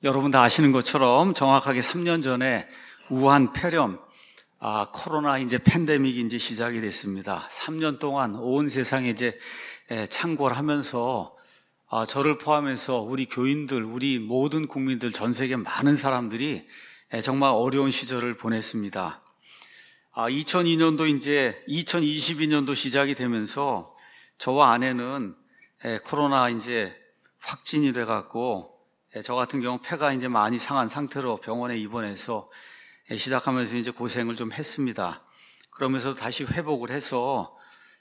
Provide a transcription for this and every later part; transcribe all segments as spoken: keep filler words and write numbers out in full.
여러분 다 아시는 것처럼 정확하게 삼 년 전에 우한 폐렴, 아, 코로나 이제 팬데믹이 이제 시작이 됐습니다. 삼 년 동안 온 세상에 이제 창궐 하면서 아, 저를 포함해서 우리 교인들, 우리 모든 국민들, 전 세계 많은 사람들이 정말 어려운 시절을 보냈습니다. 아, 이천이 년도 이제 이천이십이 년도 시작이 되면서 저와 아내는 코로나 이제 확진이 돼갖고 저 같은 경우 폐가 이제 많이 상한 상태로 병원에 입원해서 시작하면서 이제 고생을 좀 했습니다. 그러면서 다시 회복을 해서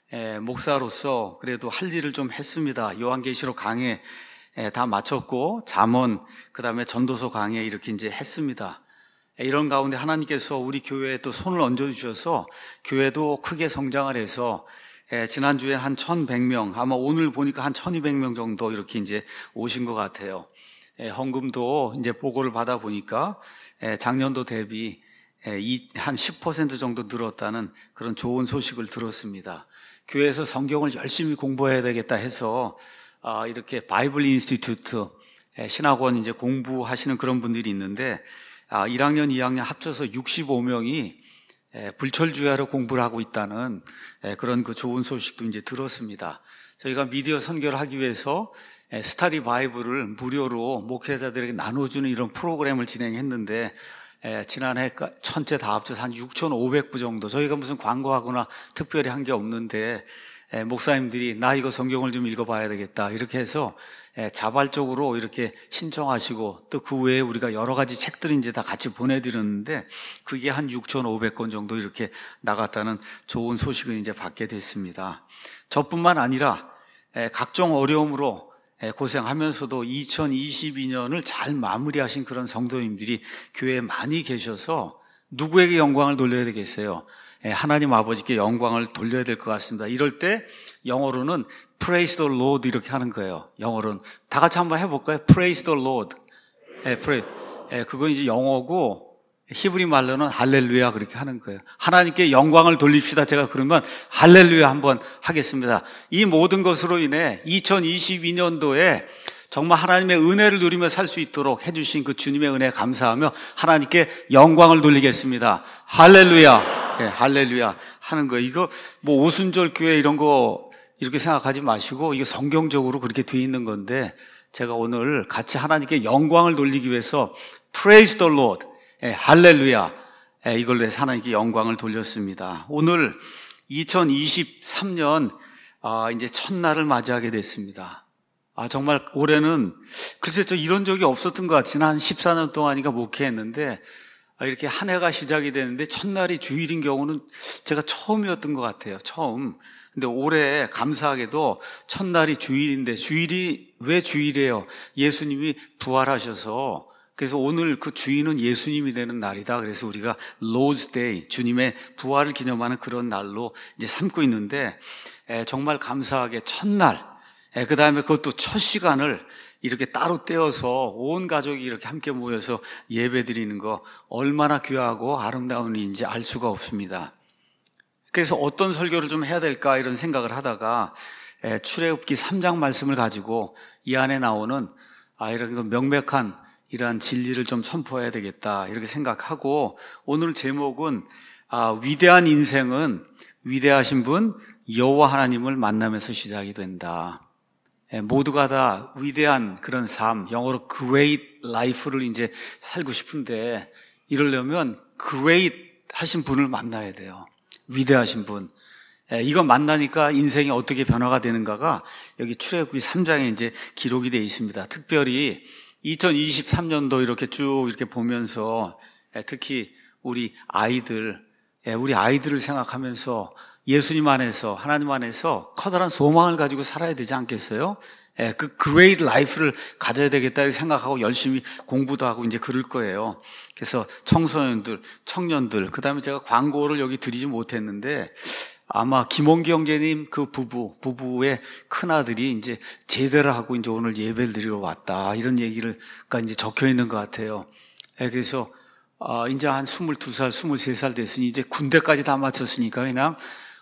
목사로서 그래도 할 일을 좀 했습니다. 요한계시록 강해 다 마쳤고 잠언, 그 다음에 전도서 강해 이렇게 이제 했습니다. 이런 가운데 하나님께서 우리 교회에 또 손을 얹어주셔서 교회도 크게 성장을 해서 지난주에 한 천백 명, 아마 오늘 보니까 한 천이백 명 정도 이렇게 이제 오신 것 같아요. 헌금도 이제 보고를 받아 보니까 작년도 대비 한 십 퍼센트 정도 늘었다는 그런 좋은 소식을 들었습니다. 교회에서 성경을 열심히 공부해야 되겠다 해서 이렇게 바이블 인스티튜트 신학원 이제 공부하시는 그런 분들이 있는데 일 학년, 이 학년 합쳐서 육십오 명이 불철주야로 공부를 하고 있다는 그런 그 좋은 소식도 이제 들었습니다. 저희가 미디어 선교를 하기 위해서 스터디 바이블을 무료로 목회자들에게 나눠주는 이런 프로그램을 진행했는데 지난해 전체 다 합쳐서 한 육천오백 부 정도, 저희가 무슨 광고하거나 특별히 한 게 없는데 목사님들이 나 이거 성경을 좀 읽어봐야 되겠다 이렇게 해서 자발적으로 이렇게 신청하시고 또 그 외에 우리가 여러 가지 책들을 이제 다 같이 보내드렸는데 그게 한 육천오백 권 정도 이렇게 나갔다는 좋은 소식을 이제 받게 됐습니다. 저뿐만 아니라 각종 어려움으로 고생하면서도 이천이십이 년을 잘 마무리하신 그런 성도님들이 교회에 많이 계셔서 누구에게 영광을 돌려야 되겠어요? 하나님 아버지께 영광을 돌려야 될 것 같습니다. 이럴 때 영어로는 Praise the Lord 이렇게 하는 거예요. 영어로는 다 같이 한번 해볼까요? Praise the Lord. 예, pray. 예, 그건 이제 영어고 히브리 말로는 할렐루야 그렇게 하는 거예요. 하나님께 영광을 돌립시다. 제가 그러면 할렐루야 한번 하겠습니다. 이 모든 것으로 인해 이천이십이 년도에 정말 하나님의 은혜를 누리며 살 수 있도록 해주신 그 주님의 은혜에 감사하며 하나님께 영광을 돌리겠습니다. 할렐루야. 예, 할렐루야 하는 거예요. 이거 뭐 오순절 교회 이런 거 이렇게 생각하지 마시고 이게 성경적으로 그렇게 돼 있는 건데 제가 오늘 같이 하나님께 영광을 돌리기 위해서 Praise the Lord. 예, 할렐루야. 예, 이걸로 해서 하나님께 영광을 돌렸습니다. 오늘 이천이십삼 년, 아, 이제 첫날을 맞이하게 됐습니다. 아, 정말 올해는, 글쎄, 저 이런 적이 없었던 것 같지는 한 십사 년 동안이가 목회했는데, 아, 이렇게 한 해가 시작이 되는데, 첫날이 주일인 경우는 제가 처음이었던 것 같아요. 처음. 근데 올해 감사하게도 첫날이 주일인데, 주일이 왜 주일이에요? 예수님이 부활하셔서, 그래서 오늘 그 주인은 예수님이 되는 날이다. 그래서 우리가 Lord's Day, 주님의 부활을 기념하는 그런 날로 이제 삼고 있는데 에, 정말 감사하게 첫날, 그 다음에 그것도 첫 시간을 이렇게 따로 떼어서 온 가족이 이렇게 함께 모여서 예배 드리는 거 얼마나 귀하고 아름다운 일인지 알 수가 없습니다. 그래서 어떤 설교를 좀 해야 될까 이런 생각을 하다가 에, 출애굽기 삼 장 말씀을 가지고 이 안에 나오는 아, 이런 명백한 이러한 진리를 좀 선포해야 되겠다 이렇게 생각하고 오늘 제목은 아, 위대한 인생은 위대하신 분 여호와 하나님을 만나면서 시작이 된다. 예, 모두가 다 위대한 그런 삶, 영어로 great life를 이제 살고 싶은데 이러려면 great 하신 분을 만나야 돼요. 위대하신 분. 예, 이거 만나니까 인생이 어떻게 변화가 되는가가 여기 출애굽기 삼 장에 이제 기록이 되어 있습니다. 특별히 이천이십삼 년도 이렇게 쭉 이렇게 보면서 특히 우리 아이들, 우리 아이들을 생각하면서 예수님 안에서 하나님 안에서 커다란 소망을 가지고 살아야 되지 않겠어요? 그 great life를 가져야 되겠다 생각하고 열심히 공부도 하고 이제 그럴 거예요. 그래서 청소년들, 청년들, 그 다음에 제가 광고를 여기 드리지 못했는데 아마 김원기 형제님 그 부부, 부부의 큰아들이 이제 제대를 하고 이제 오늘 예배를 드리러 왔다. 이런 얘기를, 가 이제 적혀 있는 것 같아요. 그래서, 아, 이제 한 스물두 살, 스물세 살 됐으니 이제 군대까지 다 마쳤으니까 그냥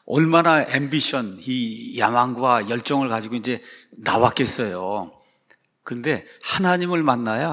얼마나 앰비션, 이 야망과 열정을 가지고 이제 나왔겠어요. 그런데 하나님을 만나야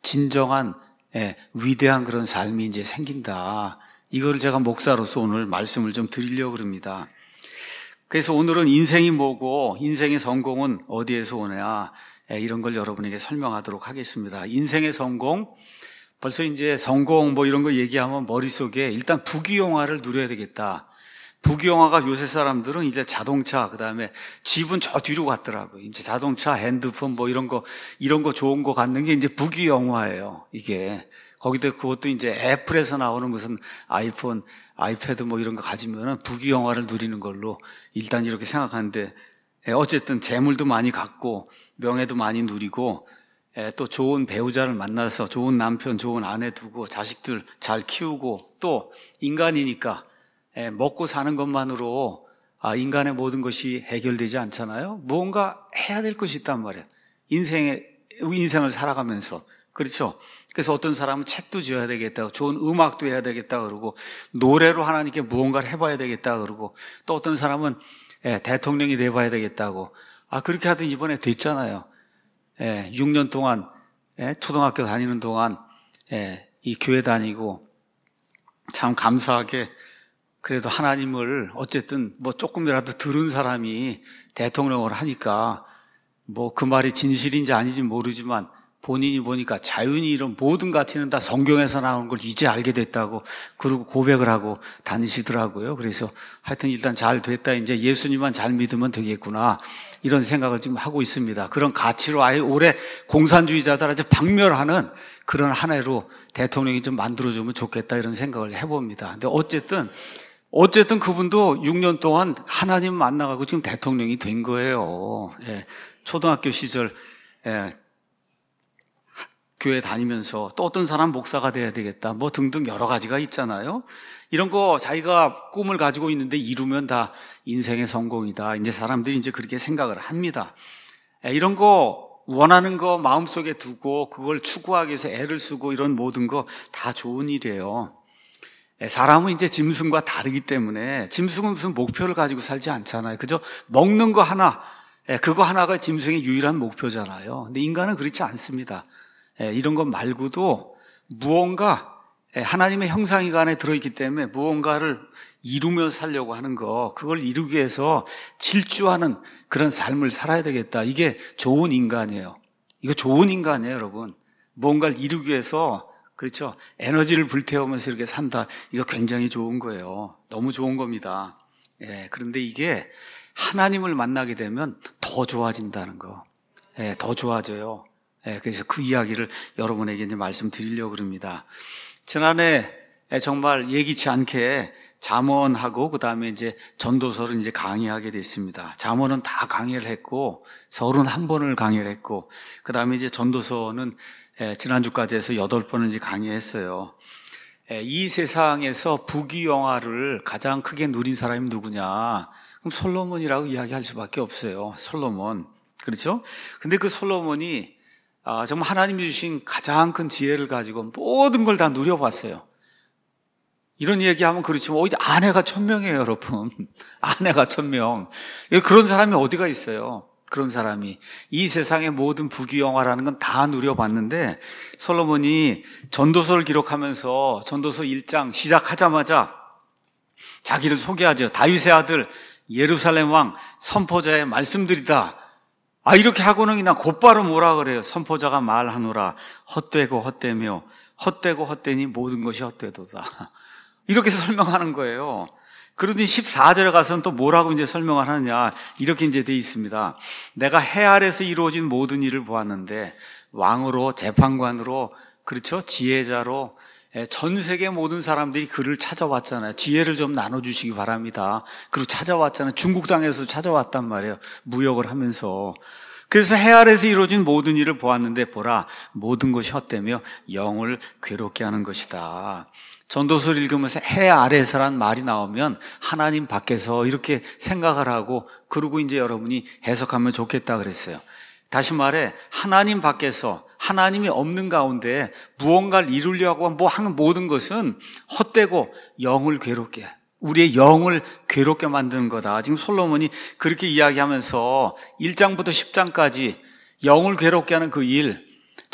진정한 예, 위대한 그런 삶이 이제 생긴다. 이걸 제가 목사로서 오늘 말씀을 좀 드리려고 합니다. 그래서 오늘은 인생이 뭐고 인생의 성공은 어디에서 오냐, 예, 이런 걸 여러분에게 설명하도록 하겠습니다. 인생의 성공, 벌써 이제 성공 뭐 이런 거 얘기하면 머릿속에 일단 부귀영화를 누려야 되겠다. 부귀영화가 요새 사람들은 이제 자동차, 그 다음에 집은 저 뒤로 갔더라고요. 이제 자동차, 핸드폰 뭐 이런 거, 이런 거 좋은 거 갖는 게 이제 부귀영화예요, 이게. 거기다 그것도 이제 애플에서 나오는 무슨 아이폰, 아이패드 뭐 이런 거 가지면은 부귀영화를 누리는 걸로 일단 이렇게 생각하는데, 어쨌든 재물도 많이 갖고, 명예도 많이 누리고, 또 좋은 배우자를 만나서 좋은 남편, 좋은 아내 두고 자식들 잘 키우고, 또 인간이니까 먹고 사는 것만으로 인간의 모든 것이 해결되지 않잖아요. 무언가 해야 될 것이 있단 말이에요. 인생에, 인생을 살아가면서. 그렇죠. 그래서 어떤 사람은 책도 지어야 되겠다, 좋은 음악도 해야 되겠다 그러고, 노래로 하나님께 무언가를 해봐야 되겠다 그러고, 또 어떤 사람은 대통령이 돼봐야 되겠다고. 아, 그렇게 하던 이번에 됐잖아요. 예, 육 년 동안, 예, 초등학교 다니는 동안, 예, 이 교회 다니고, 참 감사하게, 그래도 하나님을 어쨌든 뭐 조금이라도 들은 사람이 대통령을 하니까, 뭐 그 말이 진실인지 아닌지 모르지만, 본인이 보니까 자연히 이런 모든 가치는 다 성경에서 나오는 걸 이제 알게 됐다고, 그리고 고백을 하고 다니시더라고요. 그래서 하여튼 일단 잘 됐다, 이제 예수님만 잘 믿으면 되겠구나, 이런 생각을 지금 하고 있습니다. 그런 가치로 아예 올해 공산주의자들 아주 박멸하는 그런 한 해로 대통령이 좀 만들어주면 좋겠다, 이런 생각을 해봅니다. 근데 어쨌든 어쨌든 그분도 육 년 동안 하나님 만나가고 지금 대통령이 된 거예요. 예, 초등학교 시절 예, 교회 다니면서 또 어떤 사람 목사가 돼야 되겠다, 뭐 등등 여러 가지가 있잖아요. 이런 거 자기가 꿈을 가지고 있는데 이루면 다 인생의 성공이다. 이제 사람들이 이제 그렇게 생각을 합니다. 이런 거 원하는 거 마음속에 두고 그걸 추구하기 위해서 애를 쓰고 이런 모든 거 다 좋은 일이에요. 사람은 이제 짐승과 다르기 때문에, 짐승은 무슨 목표를 가지고 살지 않잖아요. 그저 먹는 거 하나, 그거 하나가 짐승의 유일한 목표잖아요. 근데 인간은 그렇지 않습니다. 이런 것 말고도 무언가 하나님의 형상이 안에 들어있기 때문에 무언가를 이루며 살려고 하는 거, 그걸 이루기 위해서 질주하는 그런 삶을 살아야 되겠다. 이게 좋은 인간이에요. 이거 좋은 인간이에요, 여러분. 무언가를 이루기 위해서, 그렇죠, 에너지를 불태우면서 이렇게 산다. 이거 굉장히 좋은 거예요. 너무 좋은 겁니다. 예, 그런데 이게 하나님을 만나게 되면 더 좋아진다는 거. 예, 더 좋아져요. 예, 그래서 그 이야기를 여러분에게 이제 말씀드리려고 합니다. 지난해 정말 예기치 않게 잠언하고 그 다음에 이제 전도서를 이제 강의하게 됐습니다. 잠언은 다 강의를 했고, 서른한 번을 강의를 했고, 그 다음에 이제 전도서는 지난주까지 해서 여덟 번을 이제 강의했어요. 이 세상에서 부귀영화를 가장 크게 누린 사람이 누구냐? 그럼 솔로몬이라고 이야기할 수밖에 없어요. 솔로몬. 그렇죠? 근데 그 솔로몬이 아, 정말 하나님이 주신 가장 큰 지혜를 가지고 모든 걸 다 누려봤어요. 이런 얘기하면 그렇지만 오히려 아내가 천명이에요, 여러분. 아내가 천명. 그런 사람이 어디가 있어요? 그런 사람이. 이 세상의 모든 부귀영화라는 건 다 누려봤는데, 솔로몬이 전도서를 기록하면서 전도서 일 장 시작하자마자 자기를 소개하죠. 다윗의 아들, 예루살렘 왕, 선포자의 말씀들이다. 아, 이렇게 하고는 그냥 곧바로 뭐라 그래요? 선포자가 말하노라. 헛되고 헛되며, 헛되고 헛되니 모든 것이 헛되도다. 이렇게 설명하는 거예요. 그러더니 십사 절에 가서는 또 뭐라고 이제 설명을 하느냐. 이렇게 이제 돼 있습니다. 내가 해 아래서 이루어진 모든 일을 보았는데, 왕으로, 재판관으로, 그렇죠? 지혜자로, 전 세계 모든 사람들이 그를 찾아왔잖아요. 지혜를 좀 나눠주시기 바랍니다. 그리고 찾아왔잖아요. 중국 땅에서 찾아왔단 말이에요. 무역을 하면서. 그래서 해 아래서 이루어진 모든 일을 보았는데, 보라, 모든 것이 헛되며 영을 괴롭게 하는 것이다. 전도서를 읽으면서 해 아래서란 말이 나오면 하나님 밖에서 이렇게 생각을 하고, 그러고 이제 여러분이 해석하면 좋겠다 그랬어요. 다시 말해, 하나님 밖에서, 하나님이 없는 가운데 무언가를 이루려고 뭐 하는 모든 것은 헛되고 영을 괴롭게, 우리의 영을 괴롭게 만드는 거다. 지금 솔로몬이 그렇게 이야기하면서 일 장부터 십 장까지 영을 괴롭게 하는 그 일,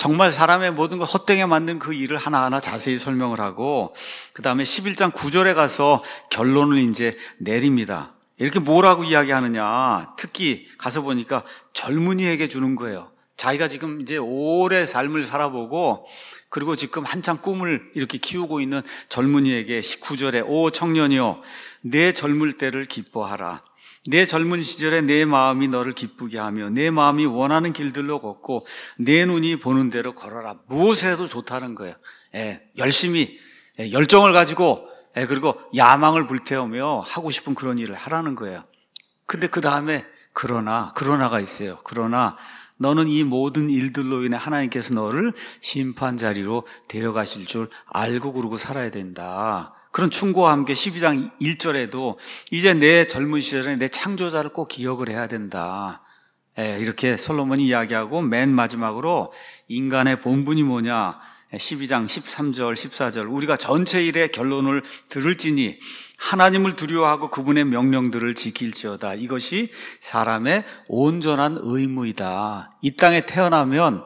정말 사람의 모든 걸 헛되게 만든 그 일을 하나하나 자세히 설명을 하고 그 다음에 십일 장 구 절에 가서 결론을 이제 내립니다. 이렇게 뭐라고 이야기하느냐, 특히 가서 보니까 젊은이에게 주는 거예요. 자기가 지금 이제 오래 삶을 살아보고 그리고 지금 한창 꿈을 이렇게 키우고 있는 젊은이에게 구 절에 오 청년이여 내 젊을 때를 기뻐하라. 내 젊은 시절에 내 마음이 너를 기쁘게 하며 내 마음이 원하는 길들로 걷고 내 눈이 보는 대로 걸어라. 무엇에도 좋다는 거예요. 예, 열심히 예, 열정을 가지고 예, 그리고 야망을 불태우며 하고 싶은 그런 일을 하라는 거예요. 근데 그 다음에 그러나 그러나가 있어요. 그러나 너는 이 모든 일들로 인해 하나님께서 너를 심판 자리로 데려가실 줄 알고 그러고 살아야 된다. 그런 충고와 함께 십이 장 일 절에도 이제 내 젊은 시절에 내 창조자를 꼭 기억을 해야 된다. 예, 이렇게 솔로몬이 이야기하고 맨 마지막으로 인간의 본분이 뭐냐, 십이 장 십삼 절 십사 절 우리가 전체 일의 결론을 들을지니 하나님을 두려워하고 그분의 명령들을 지킬지어다. 이것이 사람의 온전한 의무이다. 이 땅에 태어나면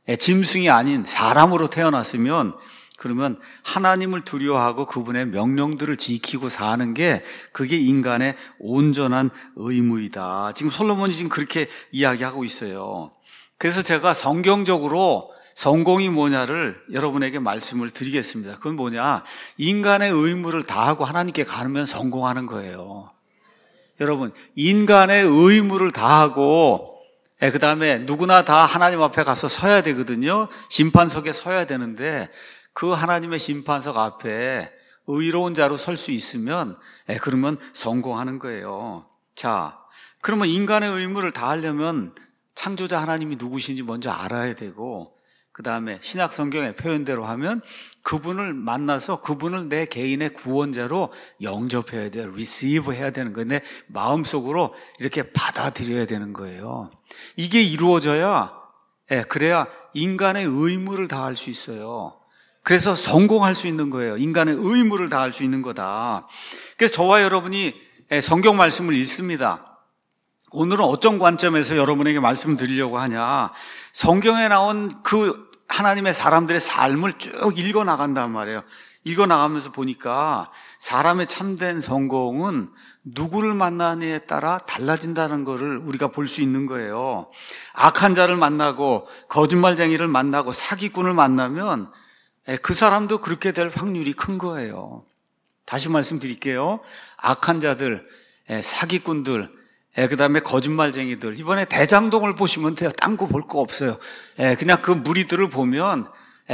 짐승이 아닌 사람으로 태어났으면 그러면 하나님을 두려워하고 그분의 명령들을 지키고 사는 게 그게 인간의 온전한 의무이다. 지금 솔로몬이 지금 그렇게 이야기하고 있어요. 그래서 제가 성경적으로 성공이 뭐냐를 여러분에게 말씀을 드리겠습니다. 그건 뭐냐? 인간의 의무를 다하고 하나님께 가면 성공하는 거예요. 여러분, 인간의 의무를 다하고 그 다음에 누구나 다 하나님 앞에 가서 서야 되거든요. 심판석에 서야 되는데 그 하나님의 심판석 앞에 의로운 자로 설 수 있으면 그러면 성공하는 거예요. 자, 그러면 인간의 의무를 다하려면 창조자 하나님이 누구신지 먼저 알아야 되고 그 다음에 신약 성경의 표현대로 하면 그분을 만나서 그분을 내 개인의 구원자로 영접해야 돼요. receive 해야 되는 거예요. 내 마음속으로 이렇게 받아들여야 되는 거예요. 이게 이루어져야 예, 그래야 인간의 의무를 다할 수 있어요. 그래서 성공할 수 있는 거예요. 인간의 의무를 다할 수 있는 거다. 그래서 저와 여러분이 성경 말씀을 읽습니다. 오늘은 어떤 관점에서 여러분에게 말씀을 드리려고 하냐, 성경에 나온 그 하나님의 사람들의 삶을 쭉 읽어 나간단 말이에요. 읽어 나가면서 보니까 사람의 참된 성공은 누구를 만나느냐에 따라 달라진다는 것을 우리가 볼 수 있는 거예요. 악한 자를 만나고 거짓말쟁이를 만나고 사기꾼을 만나면 그 사람도 그렇게 될 확률이 큰 거예요. 다시 말씀드릴게요. 악한 자들, 사기꾼들, 그 다음에 거짓말쟁이들, 이번에 대장동을 보시면 돼요. 딴 거 볼 거 없어요. 그냥 그 무리들을 보면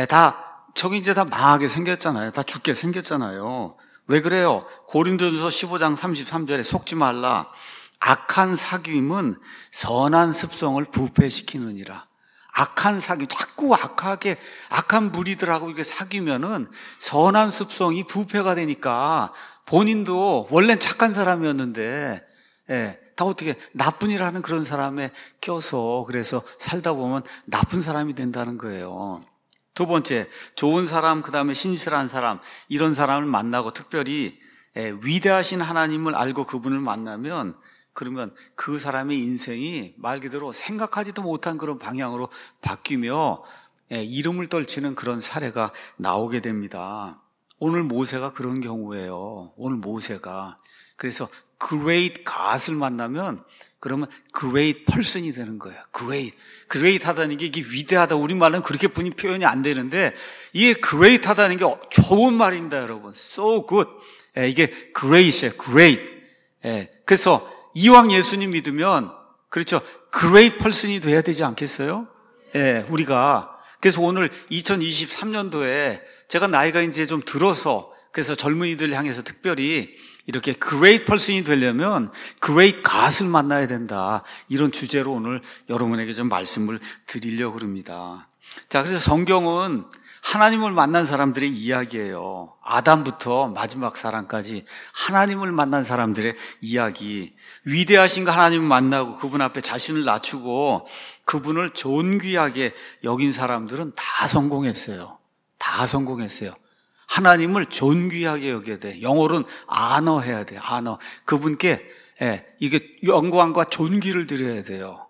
다 저기 이제 다 망하게 생겼잖아요. 다 죽게 생겼잖아요. 왜 그래요? 고린도전서 십오 장 삼십삼 절에 속지 말라. 악한 사귐은 선한 습성을 부패시키느니라. 악한 사귐, 자꾸 악하게, 악한 무리들하고 이렇게 사귀면은 선한 습성이 부패가 되니까 본인도 원래는 착한 사람이었는데, 예, 다 어떻게 나쁜 일 하는 그런 사람에 껴서 그래서 살다 보면 나쁜 사람이 된다는 거예요. 두 번째, 좋은 사람, 그 다음에 신실한 사람, 이런 사람을 만나고 특별히 예, 위대하신 하나님을 알고 그분을 만나면 그러면 그 사람의 인생이 말 그대로 생각하지도 못한 그런 방향으로 바뀌며 예, 이름을 떨치는 그런 사례가 나오게 됩니다. 오늘 모세가 그런 경우예요. 오늘 모세가. 그래서 great God을 만나면 그러면 great person이 되는 거예요. great. great 하다는 게 이게 위대하다. 우리말은 그렇게 분이 표현이 안 되는데 이게 great 하다는 게 좋은 말입니다, 여러분. so good. 예, 이게 great이에요. great. 예, 그래서 이왕 예수님 믿으면 그렇죠. great person이 돼야 되지 않겠어요? 예, 우리가. 그래서 오늘 이천이십삼 년도에 제가 나이가 이제 좀 들어서 그래서 젊은이들 향해서 특별히 이렇게 great person이 되려면 great God을 만나야 된다. 이런 주제로 오늘 여러분에게 좀 말씀을 드리려고 합니다. 자, 그래서 성경은 하나님을 만난 사람들의 이야기예요. 아담부터 마지막 사람까지 하나님을 만난 사람들의 이야기. 위대하신 그 하나님을 만나고 그분 앞에 자신을 낮추고 그분을 존귀하게 여긴 사람들은 다 성공했어요. 다 성공했어요. 하나님을 존귀하게 여겨야 돼. 영어로는 honor 해야 돼. honor. 그분께 예, 이게 영광과 존귀를 드려야 돼요.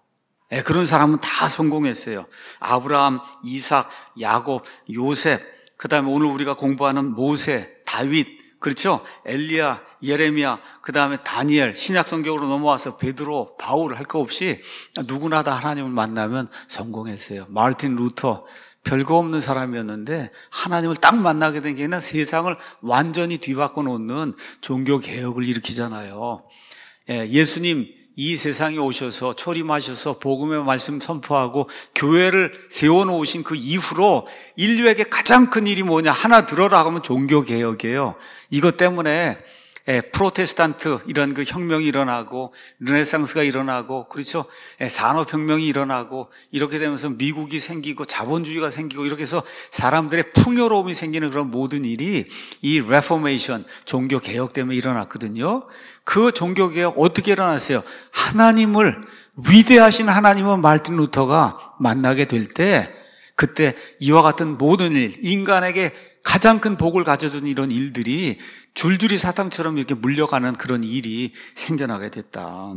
예, 그런 사람은 다 성공했어요. 아브라함, 이삭, 야곱, 요셉, 그 다음에 오늘 우리가 공부하는 모세, 다윗, 그렇죠? 엘리야, 예레미야, 그 다음에 다니엘, 신약 성경으로 넘어와서 베드로, 바울 할 거 없이 누구나 다 하나님을 만나면 성공했어요. 마르틴 루터, 별거 없는 사람이었는데 하나님을 딱 만나게 된 게 아니라 세상을 완전히 뒤바꿔 놓는 종교 개혁을 일으키잖아요. 예, 예수님 이 세상에 오셔서 초림하셔서 복음의 말씀 선포하고 교회를 세워놓으신 그 이후로 인류에게 가장 큰 일이 뭐냐, 하나 들어라 하면 종교개혁이에요. 이것 때문에 예, 프로테스탄트 이런 그 혁명이 일어나고 르네상스가 일어나고, 그렇죠? 예, 산업혁명이 일어나고 이렇게 되면서 미국이 생기고 자본주의가 생기고 이렇게 해서 사람들의 풍요로움이 생기는 그런 모든 일이 이 레포메이션, 종교개혁 때문에 일어났거든요. 그 종교개혁 어떻게 일어났어요? 하나님을, 위대하신 하나님을 마르틴 루터가 만나게 될 때, 그때 이와 같은 모든 일, 인간에게 가장 큰 복을 가져준 이런 일들이 줄줄이 사탕처럼 이렇게 물려가는 그런 일이 생겨나게 됐다.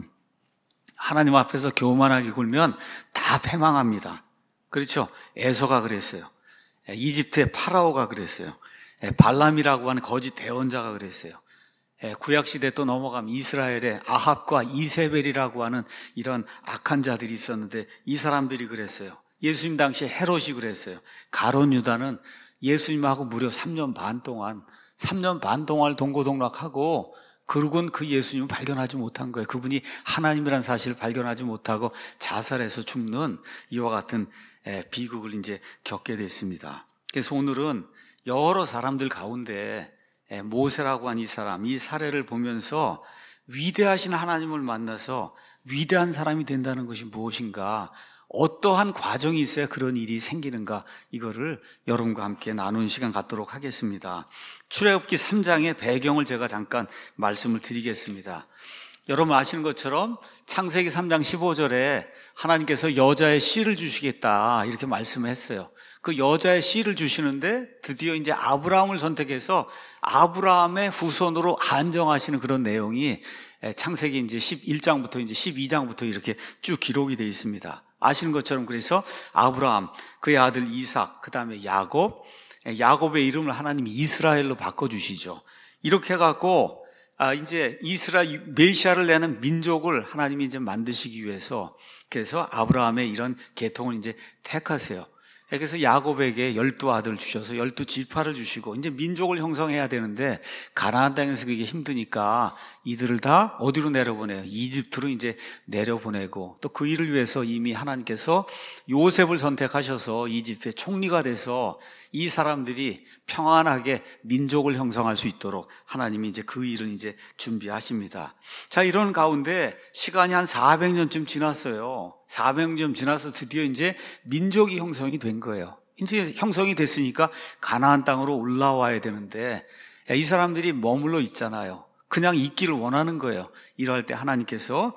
하나님 앞에서 교만하게 굴면 다 패망합니다. 그렇죠? 에서가 그랬어요. 이집트의 파라오가 그랬어요. 발람이라고 하는 거짓 대언자가 그랬어요. 구약시대 또 넘어가면 이스라엘의 아합과 이세벨이라고 하는 이런 악한 자들이 있었는데 이 사람들이 그랬어요. 예수님 당시에 헤롯이 그랬어요. 가룟 유다는 예수님하고 무려 삼 년 반 동안 삼 년 반 동안 동고동락하고 결국은 그 예수님을 발견하지 못한 거예요. 그분이 하나님이라는 사실을 발견하지 못하고 자살해서 죽는 이와 같은 비극을 이제 겪게 됐습니다. 그래서 오늘은 여러 사람들 가운데 모세라고 한 이 사람, 이 사례를 보면서 위대하신 하나님을 만나서 위대한 사람이 된다는 것이 무엇인가, 어떠한 과정이 있어야 그런 일이 생기는가, 이거를 여러분과 함께 나누는 시간 갖도록 하겠습니다. 출애굽기 삼 장의 배경을 제가 잠깐 말씀을 드리겠습니다. 여러분 아시는 것처럼 창세기 삼 장 십오 절에 하나님께서 여자의 씨를 주시겠다 이렇게 말씀했어요. 그 여자의 씨를 주시는데 드디어 이제 아브라함을 선택해서 아브라함의 후손으로 안정하시는 그런 내용이 창세기 이제 십일 장부터 이제 십이 장부터 이렇게 쭉 기록이 되어 있습니다. 아시는 것처럼 그래서 아브라함, 그의 아들 이삭, 그 다음에 야곱, 야곱의 이름을 하나님이 이스라엘로 바꿔주시죠. 이렇게 해갖고, 아, 이제 이스라엘, 메시아를 내는 민족을 하나님이 이제 만드시기 위해서, 그래서 아브라함의 이런 계통을 이제 택하세요. 그래서 야곱에게 열두 아들 주셔서 열두 지파를 주시고 이제 민족을 형성해야 되는데 가나안 땅에서 그게 힘드니까 이들을 다 어디로 내려보내요? 이집트로 이제 내려보내고, 또 그 일을 위해서 이미 하나님께서 요셉을 선택하셔서 이집트의 총리가 돼서 이 사람들이 평안하게 민족을 형성할 수 있도록 하나님이 이제 그 일을 이제 준비하십니다. 자, 이런 가운데 시간이 한 사백 년쯤 지났어요. 사백 년 지나서 드디어 이제 민족이 형성이 된 거예요. 이제 형성이 됐으니까 가나안 땅으로 올라와야 되는데 이 사람들이 머물러 있잖아요. 그냥 있기를 원하는 거예요. 이럴 때 하나님께서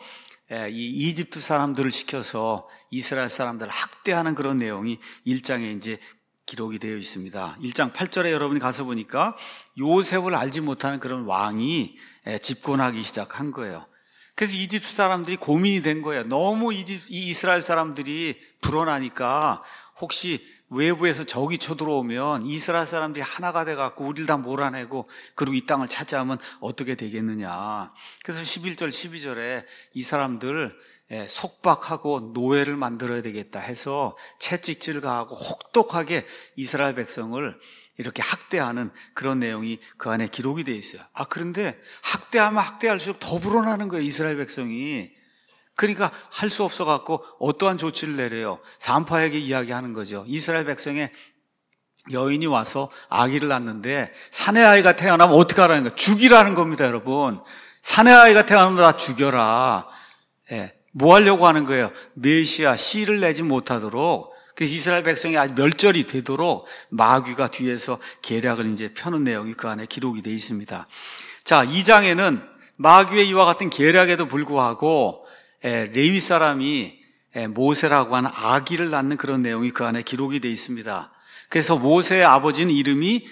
이 이집트 사람들을 시켜서 이스라엘 사람들을 학대하는 그런 내용이 일 장에 이제 기록이 되어 있습니다. 일 장 팔 절에 여러분이 가서 보니까 요셉을 알지 못하는 그런 왕이 집권하기 시작한 거예요. 그래서 이집트 사람들이 고민이 된 거예요. 너무 이집, 이 이스라엘 사람들이 불어나니까 혹시 외부에서 적이 쳐들어오면 이스라엘 사람들이 하나가 돼갖고 우리를 다 몰아내고 그리고 이 땅을 차지하면 어떻게 되겠느냐. 그래서 십일 절 십이 절에 이 사람들 속박하고 노예를 만들어야 되겠다 해서 채찍질을 가하고 혹독하게 이스라엘 백성을 이렇게 학대하는 그런 내용이 그 안에 기록이 되어 있어요. 아, 그런데 학대하면 학대할수록 더 불어나는 거예요, 이스라엘 백성이. 그러니까 할 수 없어갖고 어떠한 조치를 내려요. 산파에게 이야기하는 거죠. 이스라엘 백성의 여인이 와서 아기를 낳는데 사내 아이가 태어나면 어떻게 하라는 거예요? 죽이라는 겁니다, 여러분. 사내 아이가 태어나면 다 죽여라. 예. 뭐 하려고 하는 거예요? 메시아 씨를 내지 못하도록, 그래서 이스라엘 백성이 아주 멸절이 되도록 마귀가 뒤에서 계략을 이제 펴는 내용이 그 안에 기록이 되어 있습니다. 자, 이 장에는 마귀의 이와 같은 계략에도 불구하고 레위 사람이 모세라고 하는 아기를 낳는 그런 내용이 그 안에 기록이 되어 있습니다. 그래서 모세의 아버지는 이름이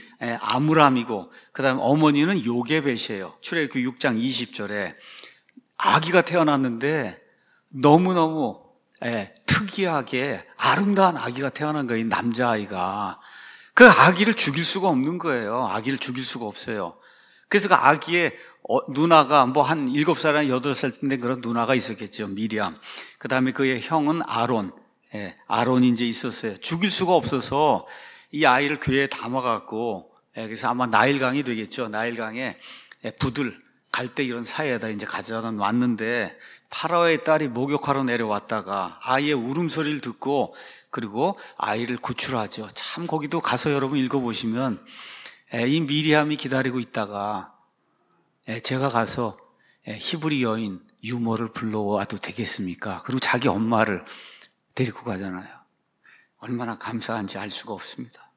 아므람이고 그 다음에 어머니는 요게벳이에요. 출애굽기 육 장 이십 절에 아기가 태어났는데 너무너무 예, 특이하게 아름다운 아기가 태어난 거예요. 남자아이가. 그 아기를 죽일 수가 없는 거예요. 아기를 죽일 수가 없어요. 그래서 그 아기의 어, 누나가 뭐 한 일곱 살이나 여덟 살 때 그런 누나가 있었겠죠. 미리암. 그 다음에 그의 형은 아론. 예, 아론이 이제 있었어요. 죽일 수가 없어서 이 아이를 교회에 담아갖고, 예, 그래서 아마 나일강이 되겠죠. 나일강에 예, 부들, 갈대 이런 사이에다 이제 가져다 놨는데 파라오의 딸이 목욕하러 내려왔다가 아이의 울음소리를 듣고 그리고 아이를 구출하죠. 참 거기도 가서 여러분 읽어보시면 이 미리암이 기다리고 있다가 제가 가서 히브리 여인 유모를 불러와도 되겠습니까? 그리고 자기 엄마를 데리고 가잖아요. 얼마나 감사한지 알 수가 없습니다.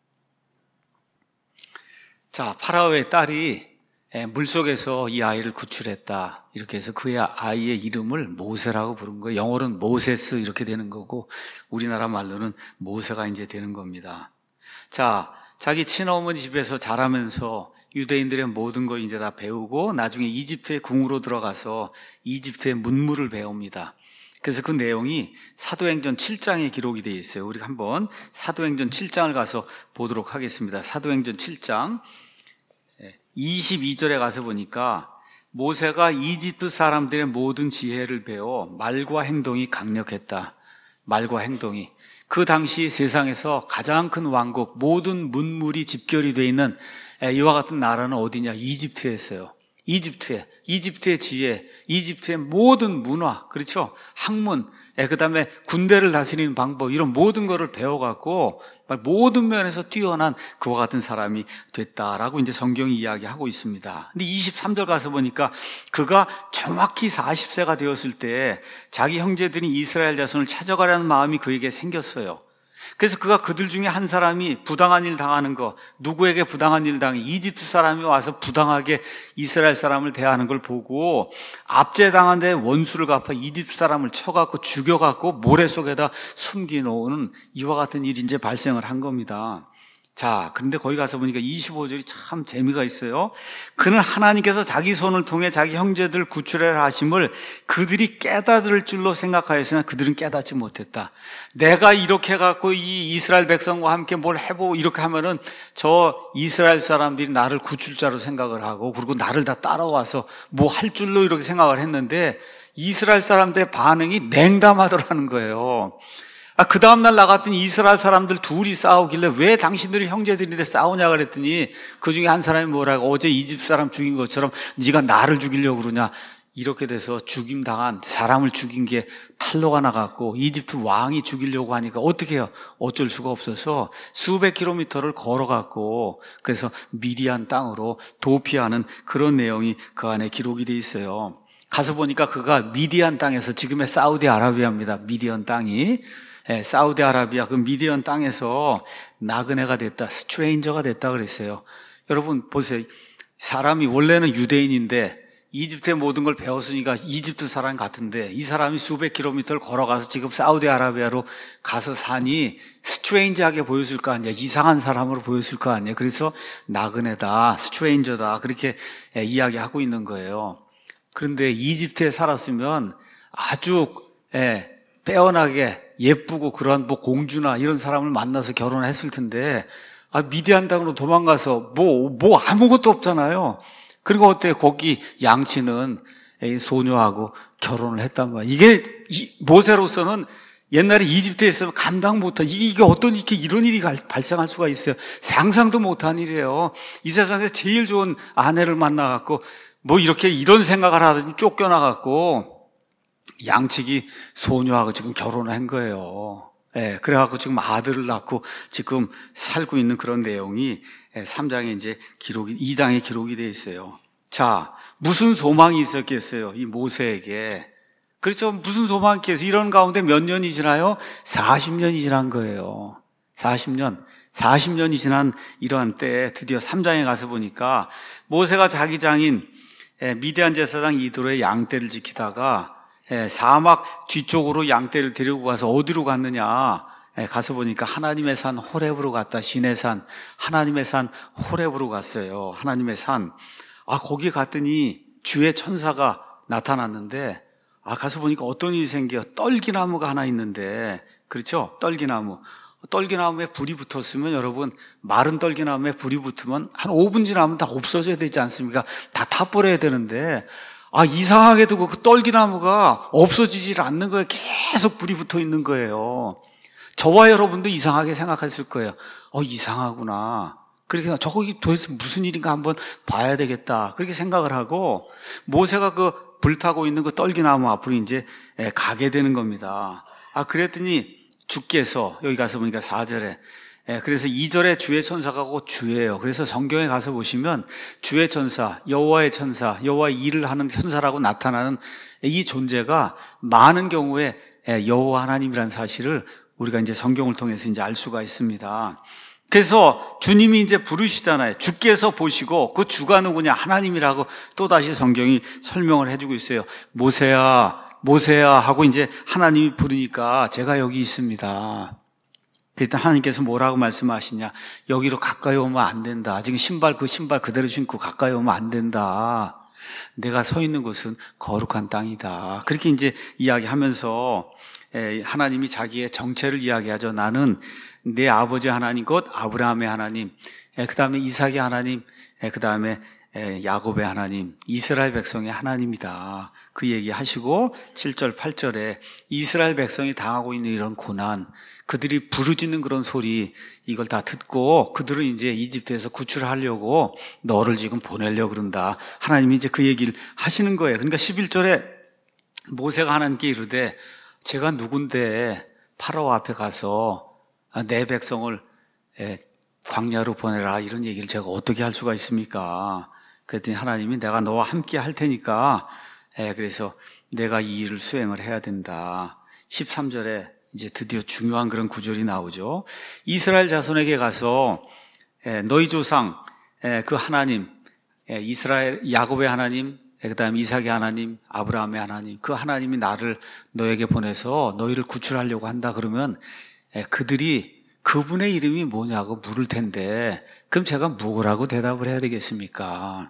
자, 파라오의 딸이 물속에서 이 아이를 구출했다. 이렇게 해서 그의 아이의 이름을 모세라고 부른 거예요. 영어로는 모세스 이렇게 되는 거고 우리나라 말로는 모세가 이제 되는 겁니다. 자, 자기 친어머니 집에서 자라면서 유대인들의 모든 거 이제 다 배우고 나중에 이집트의 궁으로 들어가서 이집트의 문물을 배웁니다. 그래서 그 내용이 사도행전 칠 장에 기록이 되어 있어요. 우리 한번 사도행전 칠 장을 가서 보도록 하겠습니다. 사도행전 칠 장 이십이 절에 가서 보니까 모세가 이집트 사람들의 모든 지혜를 배워 말과 행동이 강력했다. 말과 행동이. 그 당시 세상에서 가장 큰 왕국, 모든 문물이 집결이 되어 있는 이와 같은 나라는 어디냐? 이집트였어요. 이집트에, 이집트의 지혜, 이집트의 모든 문화, 그렇죠? 학문, 그 다음에 군대를 다스리는 방법, 이런 모든 것을 배워갖고 모든 면에서 뛰어난 그와 같은 사람이 됐다라고 이제 성경이 이야기하고 있습니다. 근데 이십삼 절 가서 보니까 그가 정확히 사십 세가 되었을 때 자기 형제들이 이스라엘 자손을 찾아가려는 마음이 그에게 생겼어요. 그래서 그가 그들 중에 한 사람이 부당한 일 당하는 거, 누구에게 부당한 일 당해 이집트 사람이 와서 부당하게 이스라엘 사람을 대하는 걸 보고 압제당한 데 원수를 갚아 이집트 사람을 쳐갖고 죽여갖고 모래 속에다 숨겨놓은 이와 같은 일이 이제 발생을 한 겁니다. 자, 그런데 거기 가서 보니까 이십오 절이 참 재미가 있어요. 그는 하나님께서 자기 손을 통해 자기 형제들을 구출하라 하심을 그들이 깨달을 줄로 생각하였으나 그들은 깨닫지 못했다. 내가 이렇게 해갖고 이 이스라엘 백성과 함께 뭘 해보고 이렇게 하면은 저 이스라엘 사람들이 나를 구출자로 생각을 하고 그리고 나를 다 따라와서 뭐 할 줄로 이렇게 생각을 했는데 이스라엘 사람들의 반응이 냉담하더라는 거예요. 아, 그 다음날 나갔더니 이스라엘 사람들 둘이 싸우길래 왜 당신들이 형제들인데 싸우냐 그랬더니 그 중에 한 사람이 뭐라고 어제 이집트 사람 죽인 것처럼 네가 나를 죽이려고 그러냐 이렇게 돼서 죽임당한 사람을 죽인 게 탄로가 나갔고 이집트 왕이 죽이려고 하니까 어떻게 해요? 어쩔 수가 없어서 수백 킬로미터를 걸어갔고 그래서 미디안 땅으로 도피하는 그런 내용이 그 안에 기록이 돼 있어요. 가서 보니까 그가 미디안 땅에서 지금의 사우디아라비아입니다. 미디안 땅이 예, 사우디아라비아 그 미디안 땅에서 나그네가 됐다, 스트레인저가 됐다 그랬어요. 여러분 보세요. 사람이 원래는 유대인인데 이집트의 모든 걸 배웠으니까 이집트 사람 같은데 이 사람이 수백 킬로미터를 걸어가서 지금 사우디아라비아로 가서 사니 스트레인저하게 보였을 거 아니야. 이상한 사람으로 보였을 거 아니야. 그래서 나그네다, 스트레인저다 그렇게 예, 이야기하고 있는 거예요. 그런데 이집트에 살았으면 아주 예, 빼어나게 예쁘고 그런 뭐 공주나 이런 사람을 만나서 결혼했을 텐데 아, 미디안 땅으로 도망가서 뭐, 뭐 아무것도 없잖아요. 그리고 어때 거기 양치는 소녀하고 결혼을 했단 말이에요. 이게 모세로서는 옛날에 이집트에 있으면 감당 못한 이게, 이게 어떤 이렇게 이런 일이 발생할 수가 있어요. 상상도 못한 일이에요. 이 세상에서 제일 좋은 아내를 만나갖고 뭐 이렇게 이런 생각을 하더니 쫓겨나갖고 양치기 소녀하고 지금 결혼을 한 거예요. 예, 그래갖고 지금 아들을 낳고 지금 살고 있는 그런 내용이 삼 장에 이제 기록이, 이 장에 기록이 되어 있어요. 자, 무슨 소망이 있었겠어요? 이 모세에게. 그렇죠. 무슨 소망이 있겠어요? 이런 가운데 몇 년이 지나요? 사십 년이 지난 거예요. 사십 년. 사십 년이 지난 이러한 때에 드디어 삼 장에 가서 보니까 모세가 자기 장인 미디안 제사장 이드로의 양떼를 지키다가 사막 뒤쪽으로 양떼를 데리고 가서 어디로 갔느냐 가서 보니까 하나님의 산 호렙으로 갔다. 신의 산 하나님의 산 호렙으로 갔어요. 하나님의 산. 아 거기 갔더니 주의 천사가 나타났는데 아, 가서 보니까 어떤 일이 생겨. 떨기나무가 하나 있는데, 그렇죠? 떨기나무. 떨기나무에 불이 붙었으면 여러분, 마른 떨기나무에 불이 붙으면 한 오 분 지나면 다 없어져야 되지 않습니까? 다 타버려야 되는데, 아, 이상하게도 그 떨기나무가 없어지질 않는 거예요. 계속 불이 붙어 있는 거예요. 저와 여러분도 이상하게 생각했을 거예요. 어, 이상하구나. 그렇게 저거 도대체 무슨 일인가 한번 봐야 되겠다. 그렇게 생각을 하고 모세가 그 불타고 있는 그 떨기나무 앞으로 이제 가게 되는 겁니다. 아, 그랬더니 주께서 여기 가서 보니까 사 절에 그래서 이 절에 주의 천사가 곧 주예요. 그래서 성경에 가서 보시면 주의 천사, 여호와의 천사, 여호와의 일을 하는 천사라고 나타나는 이 존재가 많은 경우에 여호와 하나님이라는 사실을 우리가 이제 성경을 통해서 이제 알 수가 있습니다. 그래서 주님이 이제 부르시잖아요. 주께서 보시고 그 주가 누구냐? 하나님이라고 또다시 성경이 설명을 해주고 있어요. 모세야, 모세야 하고 이제 하나님이 부르니까 제가 여기 있습니다. 그때 하나님께서 뭐라고 말씀하시냐? 여기로 가까이 오면 안 된다. 지금 신발 그 신발 그대로 신고 가까이 오면 안 된다. 내가 서 있는 곳은 거룩한 땅이다. 그렇게 이제 이야기하면서 하나님이 자기의 정체를 이야기하죠. 나는 내 아버지 하나님 곧 아브라함의 하나님, 그 다음에 이삭의 하나님, 그 다음에 야곱의 하나님, 이스라엘 백성의 하나님이다. 그 얘기하시고 칠 절 팔 절에 이스라엘 백성이 당하고 있는 이런 고난, 그들이 부르짖는 그런 소리, 이걸 다 듣고 그들은 이제 이집트에서 구출하려고 너를 지금 보내려고 그런다. 하나님이 이제 그 얘기를 하시는 거예요. 그러니까 십일 절에 모세가 하나님께 이르되 제가 누군데 파라오 앞에 가서 내 백성을 광야로 보내라 이런 얘기를 제가 어떻게 할 수가 있습니까? 그랬더니 하나님이 내가 너와 함께 할 테니까 그래서 내가 이 일을 수행을 해야 된다. 십삼 절에 이제 드디어 중요한 그런 구절이 나오죠. 이스라엘 자손에게 가서 너희 조상 그 하나님 이스라엘 야곱의 하나님 그 다음에 이삭의 하나님 아브라함의 하나님 그 하나님이 나를 너에게 보내서 너희를 구출하려고 한다 그러면 그들이 그분의 이름이 뭐냐고 물을 텐데 그럼 제가 뭐라고 대답을 해야 되겠습니까?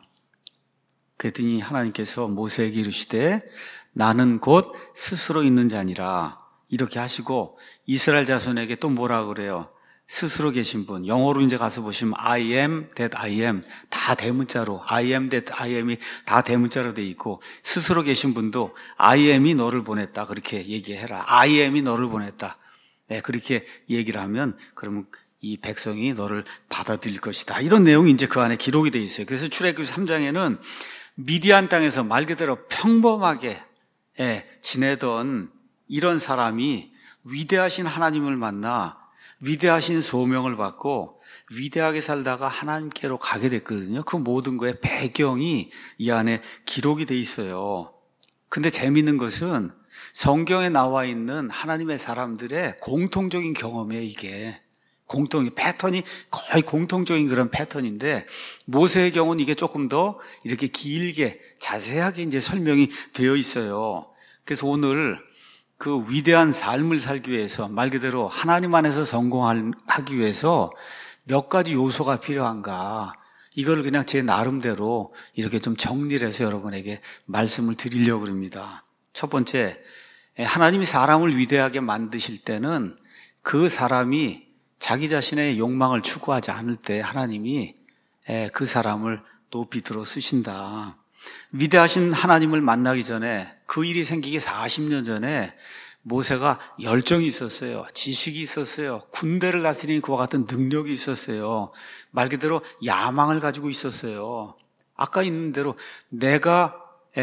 그랬더니 하나님께서 모세에게 이르시되 나는 곧 스스로 있는 자니라 이렇게 하시고 이스라엘 자손에게 또 뭐라 그래요? 스스로 계신 분, 영어로 이제 가서 보시면 I am that I am 다 대문자로 I am that I am이 다 대문자로 돼 있고 스스로 계신 분도 I am이 너를 보냈다 그렇게 얘기해라. I am이 너를 보냈다. 네, 그렇게 얘기를 하면 그러면 이 백성이 너를 받아들일 것이다. 이런 내용이 이제 그 안에 기록이 돼 있어요. 그래서 출애굽기 삼 장에는 미디안 땅에서 말 그대로 평범하게 예, 지내던 이런 사람이 위대하신 하나님을 만나 위대하신 소명을 받고 위대하게 살다가 하나님께로 가게 됐거든요. 그 모든 거의 배경이 이 안에 기록이 돼 있어요. 근데 재미있는 것은 성경에 나와 있는 하나님의 사람들의 공통적인 경험이에요, 이게. 공통, 패턴이 거의 공통적인 그런 패턴인데, 모세의 경우는 이게 조금 더 이렇게 길게, 자세하게 이제 설명이 되어 있어요. 그래서 오늘 그 위대한 삶을 살기 위해서, 말 그대로 하나님 안에서 성공하기 위해서 몇 가지 요소가 필요한가, 이걸 그냥 제 나름대로 이렇게 좀 정리를 해서 여러분에게 말씀을 드리려고 합니다. 첫 번째, 하나님이 사람을 위대하게 만드실 때는 그 사람이 자기 자신의 욕망을 추구하지 않을 때 하나님이 그 사람을 높이 들어 쓰신다. 위대하신 하나님을 만나기 전에 그 일이 생기기 사십 년 전에 모세가 열정이 있었어요. 지식이 있었어요. 군대를 다스리는 그와 같은 능력이 있었어요. 말 그대로 야망을 가지고 있었어요. 아까 있는 대로 내가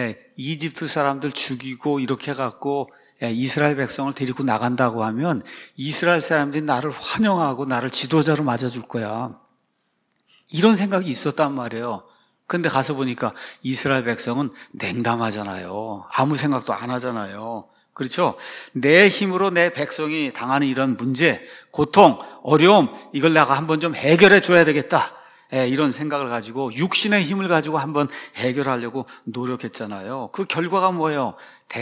이집트 사람들 죽이고 이렇게 해갖고 이스라엘 백성을 데리고 나간다고 하면 이스라엘 사람들이 나를 환영하고 나를 지도자로 맞아줄 거야. 이런 생각이 있었단 말이에요. 근데 가서 보니까 이스라엘 백성은 냉담하잖아요. 아무 생각도 안 하잖아요. 그렇죠? 내 힘으로 내 백성이 당하는 이런 문제, 고통, 어려움, 이걸 내가 한번 좀 해결해 줘야 되겠다. 이런 생각을 가지고 육신의 힘을 가지고 한번 해결하려고 노력했잖아요. 그 결과가 뭐예요?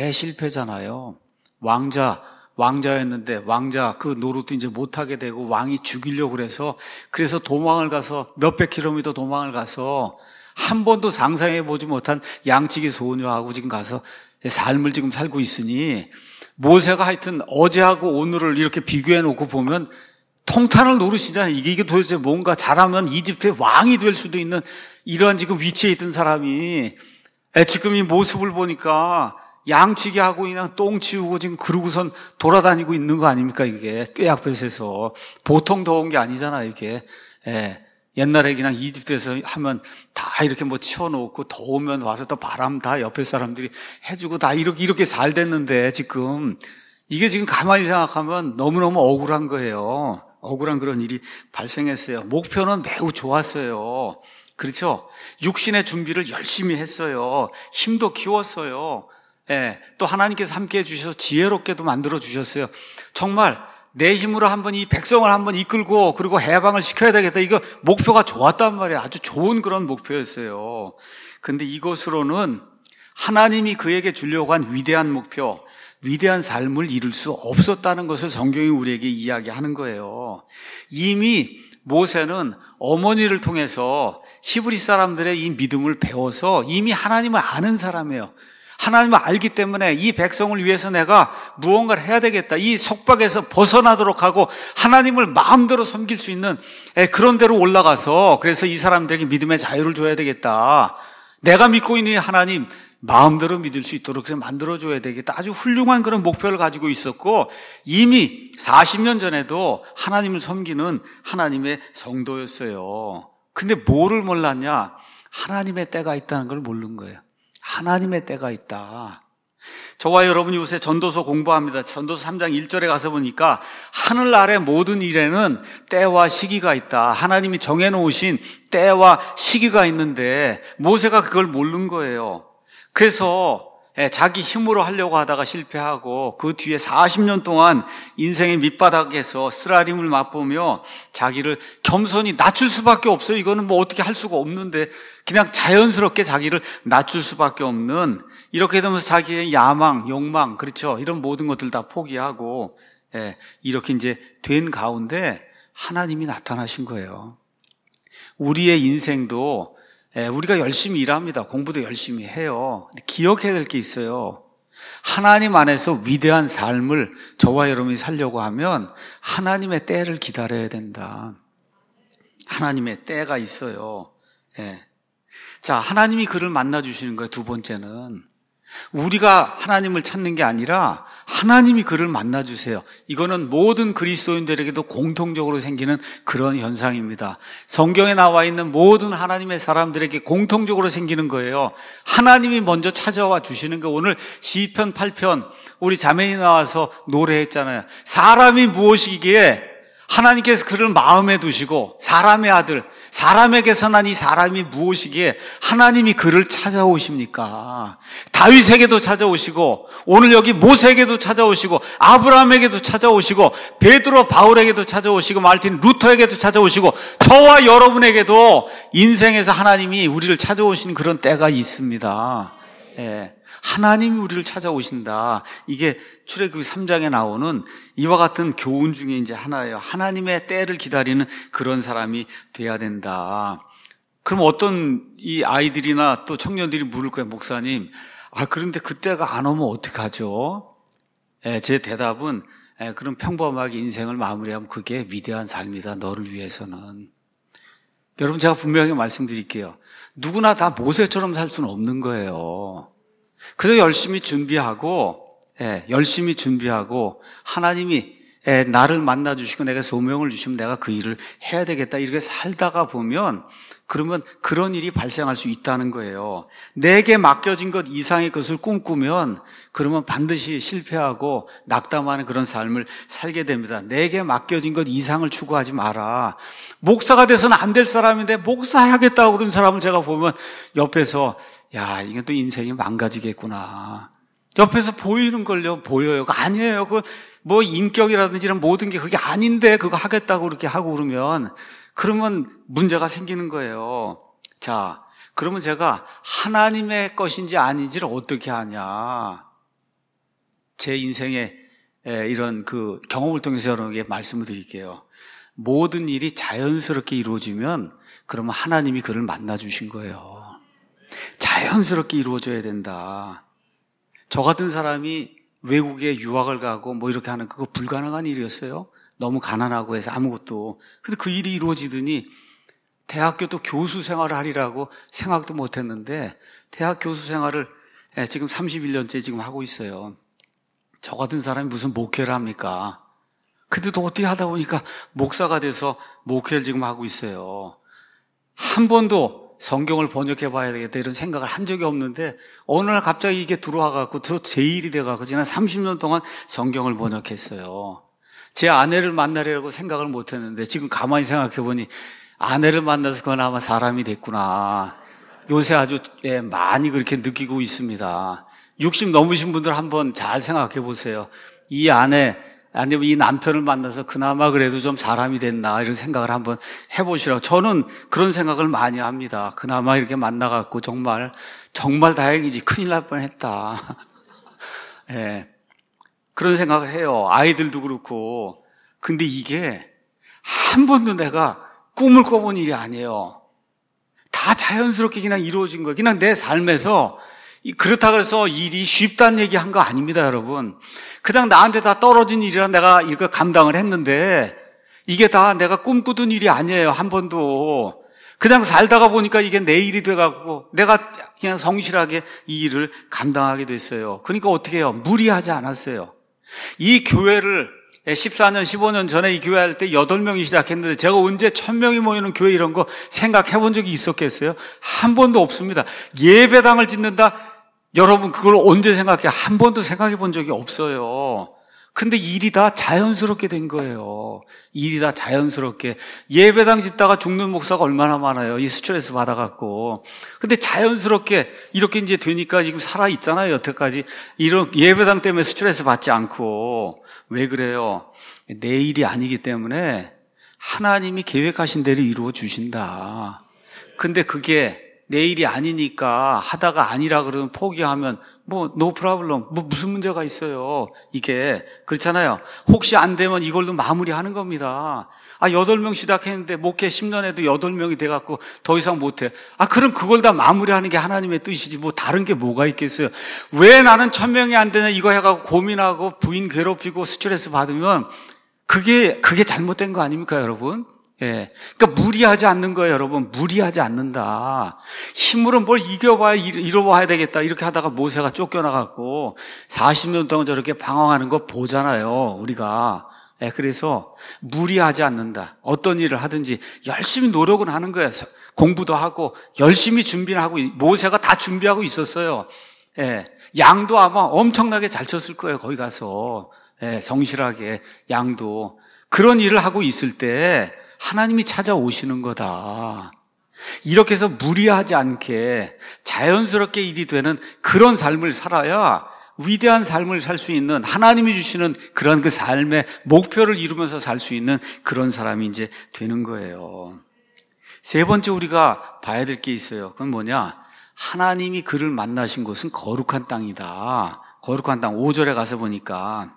대실패잖아요. 왕자, 왕자였는데 왕자 그 노릇도 이제 못하게 되고 왕이 죽이려고 그래서 그래서 도망을 가서 몇백 킬로미터 도망을 가서 한 번도 상상해보지 못한 양치기 소녀하고 지금 가서 삶을 지금 살고 있으니 모세가 하여튼 어제하고 오늘을 이렇게 비교해 놓고 보면 통탄을 노르시잖아요. 이게, 이게 도대체 뭔가 잘하면 이집트의 왕이 될 수도 있는 이러한 지금 위치에 있던 사람이 지금 이 모습을 보니까 양치기 하고 그냥 똥 치우고 지금 그러고선 돌아다니고 있는 거 아닙니까? 이게 떼약볕에서 보통 더운 게 아니잖아요. 이게 예. 옛날에 그냥 이집트에서 하면 다 이렇게 뭐 치워놓고 더우면 와서 또 바람 다 옆에 사람들이 해주고 다 이렇게 이렇게 잘 됐는데 지금 이게 지금 가만히 생각하면 너무너무 억울한 거예요. 억울한 그런 일이 발생했어요. 목표는 매우 좋았어요. 그렇죠? 육신의 준비를 열심히 했어요. 힘도 키웠어요. 예, 또 하나님께서 함께 해주셔서 지혜롭게도 만들어 주셨어요. 정말 내 힘으로 한번 이 백성을 한번 이끌고 그리고 해방을 시켜야 되겠다. 이거 목표가 좋았단 말이에요. 아주 좋은 그런 목표였어요. 근데 이것으로는 하나님이 그에게 주려고 한 위대한 목표, 위대한 삶을 이룰 수 없었다는 것을 성경이 우리에게 이야기하는 거예요. 이미 모세는 어머니를 통해서 히브리 사람들의 이 믿음을 배워서 이미 하나님을 아는 사람이에요. 하나님을 알기 때문에 이 백성을 위해서 내가 무언가를 해야 되겠다. 이 속박에서 벗어나도록 하고 하나님을 마음대로 섬길 수 있는 그런 데로 올라가서 그래서 이 사람들에게 믿음의 자유를 줘야 되겠다. 내가 믿고 있는 하나님 마음대로 믿을 수 있도록 그렇게 만들어줘야 되겠다. 아주 훌륭한 그런 목표를 가지고 있었고 이미 사십 년 전에도 하나님을 섬기는 하나님의 성도였어요. 근데 뭐를 몰랐냐? 하나님의 때가 있다는 걸 모르는 거예요. 하나님의 때가 있다. 저와 여러분이 요새 전도서 공부합니다. 전도서 삼 장 일 절에 가서 보니까 하늘 아래 모든 일에는 때와 시기가 있다. 하나님이 정해놓으신 때와 시기가 있는데 모세가 그걸 모르는 거예요. 그래서 자기 힘으로 하려고 하다가 실패하고 그 뒤에 사십 년 동안 인생의 밑바닥에서 쓰라림을 맛보며 자기를 겸손히 낮출 수밖에 없어요. 이거는 뭐 어떻게 할 수가 없는데 그냥 자연스럽게 자기를 낮출 수밖에 없는 이렇게 되면서 자기의 야망, 욕망, 그렇죠. 이런 모든 것들 다 포기하고 이렇게 이제 된 가운데 하나님이 나타나신 거예요. 우리의 인생도 우리가 열심히 일합니다. 공부도 열심히 해요. 기억해야 될 게 있어요. 하나님 안에서 위대한 삶을 저와 여러분이 살려고 하면 하나님의 때를 기다려야 된다. 하나님의 때가 있어요. 예. 자, 하나님이 그를 만나주시는 거예요. 두 번째는 우리가 하나님을 찾는 게 아니라 하나님이 그를 만나주세요. 이거는 모든 그리스도인들에게도 공통적으로 생기는 그런 현상입니다. 성경에 나와 있는 모든 하나님의 사람들에게 공통적으로 생기는 거예요. 하나님이 먼저 찾아와 주시는 거. 오늘 시편 팔 편 우리 자매이 나와서 노래했잖아요. 사람이 무엇이기에 하나님께서 그를 마음에 두시고 사람의 아들, 사람에게서 난 이 사람이 무엇이기에 하나님이 그를 찾아오십니까? 다윗에게도 찾아오시고 오늘 여기 모세에게도 찾아오시고 아브라함에게도 찾아오시고 베드로 바울에게도 찾아오시고 말틴 루터에게도 찾아오시고 저와 여러분에게도 인생에서 하나님이 우리를 찾아오신 그런 때가 있습니다. 예. 하나님이 우리를 찾아오신다. 이게 출애굽기 삼 장에 나오는 이와 같은 교훈 중에 이제 하나예요. 하나님의 때를 기다리는 그런 사람이 돼야 된다. 그럼 어떤 이 아이들이나 또 청년들이 물을 거예요. 목사님, 아 그런데 그때가 안 오면 어떡하죠? 예, 제 대답은 예, 그럼 평범하게 인생을 마무리하면 그게 위대한 삶이다. 너를 위해서는. 여러분 제가 분명히 말씀드릴게요. 누구나 다 모세처럼 살 수는 없는 거예요. 그래서 열심히 준비하고 예, 열심히 준비하고 하나님이 예, 나를 만나주시고 내가 소명을 주시면 내가 그 일을 해야 되겠다 이렇게 살다가 보면 그러면 그런 일이 발생할 수 있다는 거예요. 내게 맡겨진 것 이상의 것을 꿈꾸면 그러면 반드시 실패하고 낙담하는 그런 삶을 살게 됩니다. 내게 맡겨진 것 이상을 추구하지 마라. 목사가 돼서는 안 될 사람인데 목사하겠다고 그런 사람을 제가 보면 옆에서 야, 이게 또 인생이 망가지겠구나. 옆에서 보이는 걸요, 보여요. 그거 아니에요. 그 뭐 인격이라든지 이런 모든 게 그게 아닌데 그거 하겠다고 그렇게 하고 그러면 그러면 문제가 생기는 거예요. 자, 그러면 제가 하나님의 것인지 아닌지를 어떻게 하냐? 제 인생의 이런 그 경험을 통해서 여러분에게 말씀을 드릴게요. 모든 일이 자연스럽게 이루어지면 그러면 하나님이 그를 만나 주신 거예요. 자연스럽게 이루어져야 된다. 저 같은 사람이 외국에 유학을 가고 뭐 이렇게 하는 그거 불가능한 일이었어요. 너무 가난하고 해서 아무것도. 근데 그 일이 이루어지더니 대학교도 교수 생활을 하리라고 생각도 못 했는데 대학 교수 생활을 지금 삼십일 년째 지금 하고 있어요. 저 같은 사람이 무슨 목회를 합니까? 근데도 어떻게 하다 보니까 목사가 돼서 목회를 지금 하고 있어요. 한 번도 성경을 번역해 봐야 되겠다 이런 생각을 한 적이 없는데 어느 날 갑자기 이게 들어와갖고 제 일이 돼갖고 지난 삼십 년 동안 성경을 번역했어요. 제 아내를 만나려고 생각을 못 했는데 지금 가만히 생각해 보니 아내를 만나서 그나마 사람이 됐구나. 요새 아주 예, 많이 그렇게 느끼고 있습니다. 육십 넘으신 분들 한번 잘 생각해 보세요. 이 아내 아니면 이 남편을 만나서 그나마 그래도 좀 사람이 됐나 이런 생각을 한번 해보시라고. 저는 그런 생각을 많이 합니다. 그나마 이렇게 만나갖고 정말 정말 다행이지 큰일 날 뻔했다. 예, 그런 생각을 해요. 아이들도 그렇고. 근데 이게 한 번도 내가 꿈을 꿔본 일이 아니에요. 다 자연스럽게 그냥 이루어진 거예요. 그냥 내 삶에서 그렇다고 해서 일이 쉽다는 얘기 한 거 아닙니다, 여러분. 그냥 나한테 다 떨어진 일이라 내가 이거 감당을 했는데 이게 다 내가 꿈꾸던 일이 아니에요, 한 번도. 그냥 살다가 보니까 이게 내 일이 돼가지고 내가 그냥 성실하게 이 일을 감당하게 됐어요. 그러니까 어떻게 해요? 무리하지 않았어요. 이 교회를 십사 년, 십오 년 전에 이 교회 할 때 여덟 명이 시작했는데 제가 언제 천 명이 모이는 교회 이런 거 생각해 본 적이 있었겠어요? 한 번도 없습니다. 예배당을 짓는다? 여러분 그걸 언제 생각해? 한 번도 생각해 본 적이 없어요. 근데 일이 다 자연스럽게 된 거예요. 일이 다 자연스럽게. 예배당 짓다가 죽는 목사가 얼마나 많아요. 이 스트레스 받아갖고. 근데 자연스럽게 이렇게 이제 되니까 지금 살아있잖아요. 여태까지. 이런 예배당 때문에 스트레스 받지 않고. 왜 그래요? 내 일이 아니기 때문에 하나님이 계획하신 대로 이루어 주신다. 근데 그게 내 일이 아니니까 하다가 아니라 그러면 포기하면 뭐 no problem, 뭐 무슨 문제가 있어요. 이게 그렇잖아요. 혹시 안 되면 이걸로 마무리하는 겁니다. 아 여덟 명 시작했는데 목회 십 년에도 여덟 명이 돼갖고 더 이상 못해. 아 그럼 그걸 다 마무리하는 게 하나님의 뜻이지 뭐 다른 게 뭐가 있겠어요. 왜 나는 천 명이 안 되냐 이거 해갖고 고민하고 부인 괴롭히고 스트레스 받으면 그게 그게 잘못된 거 아닙니까 여러분? 예. 그러니까 무리하지 않는 거예요, 여러분. 무리하지 않는다. 힘으로 뭘 이겨봐야, 이뤄봐야 되겠다. 이렇게 하다가 모세가 쫓겨나갖고 사십 년 동안 저렇게 방황하는 거 보잖아요, 우리가. 예, 그래서 무리하지 않는다. 어떤 일을 하든지 열심히 노력은 하는 거예요. 공부도 하고 열심히 준비를 하고 모세가 다 준비하고 있었어요. 예. 양도 아마 엄청나게 잘 쳤을 거예요, 거기 가서. 예, 성실하게 양도. 그런 일을 하고 있을 때 하나님이 찾아오시는 거다. 이렇게 해서 무리하지 않게 자연스럽게 일이 되는 그런 삶을 살아야 위대한 삶을 살 수 있는 하나님이 주시는 그런 그 삶의 목표를 이루면서 살 수 있는 그런 사람이 이제 되는 거예요. 세 번째 우리가 봐야 될 게 있어요. 그건 뭐냐? 하나님이 그를 만나신 곳은 거룩한 땅이다. 거룩한 땅. 오 절에 가서 보니까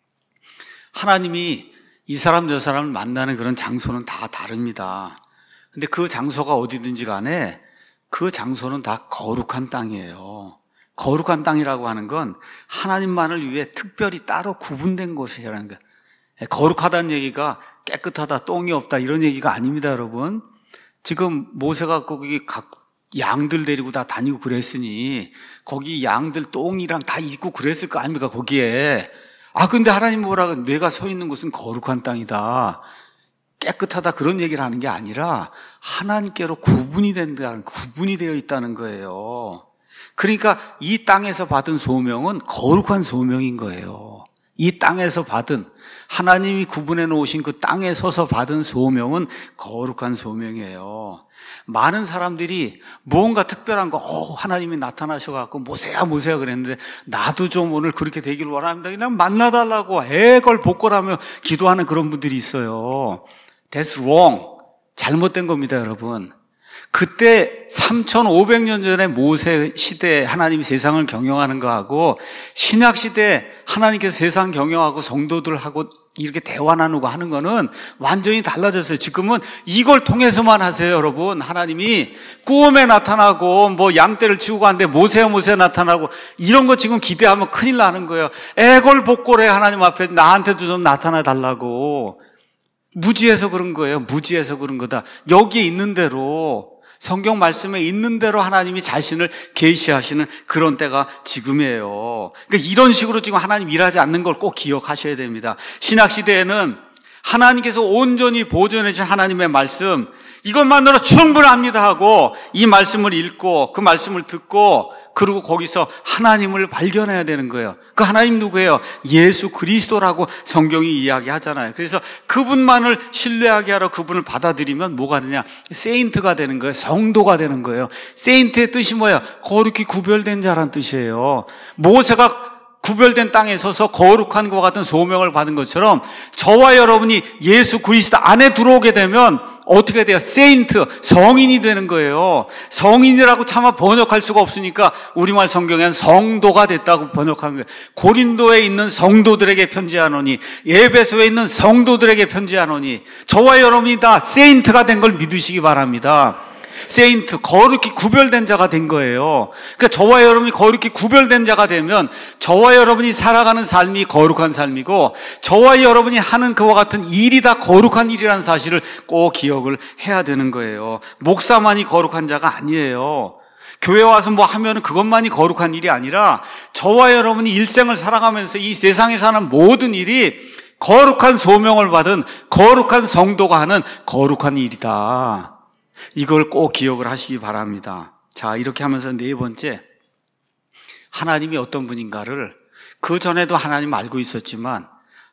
하나님이 이 사람 저 사람을 만나는 그런 장소는 다 다릅니다. 근데 그 장소가 어디든지 간에 그 장소는 다 거룩한 땅이에요. 거룩한 땅이라고 하는 건 하나님만을 위해 특별히 따로 구분된 곳이라는 거예요. 거룩하다는 얘기가 깨끗하다, 똥이 없다 이런 얘기가 아닙니다, 여러분. 지금 모세가 거기 각 양들 데리고 다 다니고 그랬으니 거기 양들 똥이랑 다 있고 그랬을 거 아닙니까, 거기에. 아, 근데 하나님 뭐라고 내가 서 있는 곳은 거룩한 땅이다. 깨끗하다 그런 얘기를 하는 게 아니라 하나님께로 구분이 된다는, 구분이 되어 있다는 거예요. 그러니까 이 땅에서 받은 소명은 거룩한 소명인 거예요. 이 땅에서 받은, 하나님이 구분해 놓으신 그 땅에 서서 받은 소명은 거룩한 소명이에요. 많은 사람들이 무언가 특별한 거, 오, 하나님이 나타나셔갖고 모세야 모세야 그랬는데 나도 좀 오늘 그렇게 되길 원합니다. 그냥 만나달라고 애걸복걸하며 기도하는 그런 분들이 있어요. That's wrong. 잘못된 겁니다, 여러분. 그때 삼천오백 년 전에 모세 시대에 하나님이 세상을 경영하는 거하고 신약 시대에 하나님께서 세상 경영하고 성도들하고 이렇게 대화 나누고 하는 거는 완전히 달라졌어요. 지금은 이걸 통해서만 하세요, 여러분. 하나님이 꿈에 나타나고 뭐 양떼를 치고 가는데 모세 모세 나타나고 이런 거 지금 기대하면 큰일 나는 거예요. 애걸복걸해. 하나님 앞에 나한테도 좀 나타나 달라고. 무지해서 그런 거예요. 무지해서 그런 거다. 여기에 있는 대로, 성경 말씀에 있는 대로 하나님이 자신을 계시하시는 그런 때가 지금이에요. 그러니까 이런 식으로 지금 하나님 일하지 않는 걸 꼭 기억하셔야 됩니다. 신학시대에는 하나님께서 온전히 보존해 주신 하나님의 말씀, 이것만으로 충분합니다 하고 이 말씀을 읽고 그 말씀을 듣고 그리고 거기서 하나님을 발견해야 되는 거예요. 그 하나님 누구예요? 예수 그리스도라고 성경이 이야기하잖아요. 그래서 그분만을 신뢰하게 하러 그분을 받아들이면 뭐가 되냐? 세인트가 되는 거예요. 성도가 되는 거예요. 세인트의 뜻이 뭐예요? 거룩히 구별된 자란 뜻이에요. 모세가 구별된 땅에 서서 거룩한 것과 같은 소명을 받은 것처럼 저와 여러분이 예수 그리스도 안에 들어오게 되면 어떻게 돼요? 세인트, 성인이 되는 거예요. 성인이라고 차마 번역할 수가 없으니까 우리말 성경에는 성도가 됐다고 번역하는 거예요. 고린도에 있는 성도들에게 편지하노니, 에베소에 있는 성도들에게 편지하노니, 저와 여러분이 다 세인트가 된 걸 믿으시기 바랍니다. 세인트, 거룩히 구별된 자가 된 거예요. 그러니까 저와 여러분이 거룩히 구별된 자가 되면 저와 여러분이 살아가는 삶이 거룩한 삶이고 저와 여러분이 하는 그와 같은 일이 다 거룩한 일이라는 사실을 꼭 기억을 해야 되는 거예요. 목사만이 거룩한 자가 아니에요. 교회 와서 뭐 하면 그것만이 거룩한 일이 아니라 저와 여러분이 일생을 살아가면서 이 세상에 사는 모든 일이 거룩한 소명을 받은 거룩한 성도가 하는 거룩한 일이다. 이걸 꼭 기억을 하시기 바랍니다. 자, 이렇게 하면서 네 번째, 하나님이 어떤 분인가를 그 전에도 하나님 알고 있었지만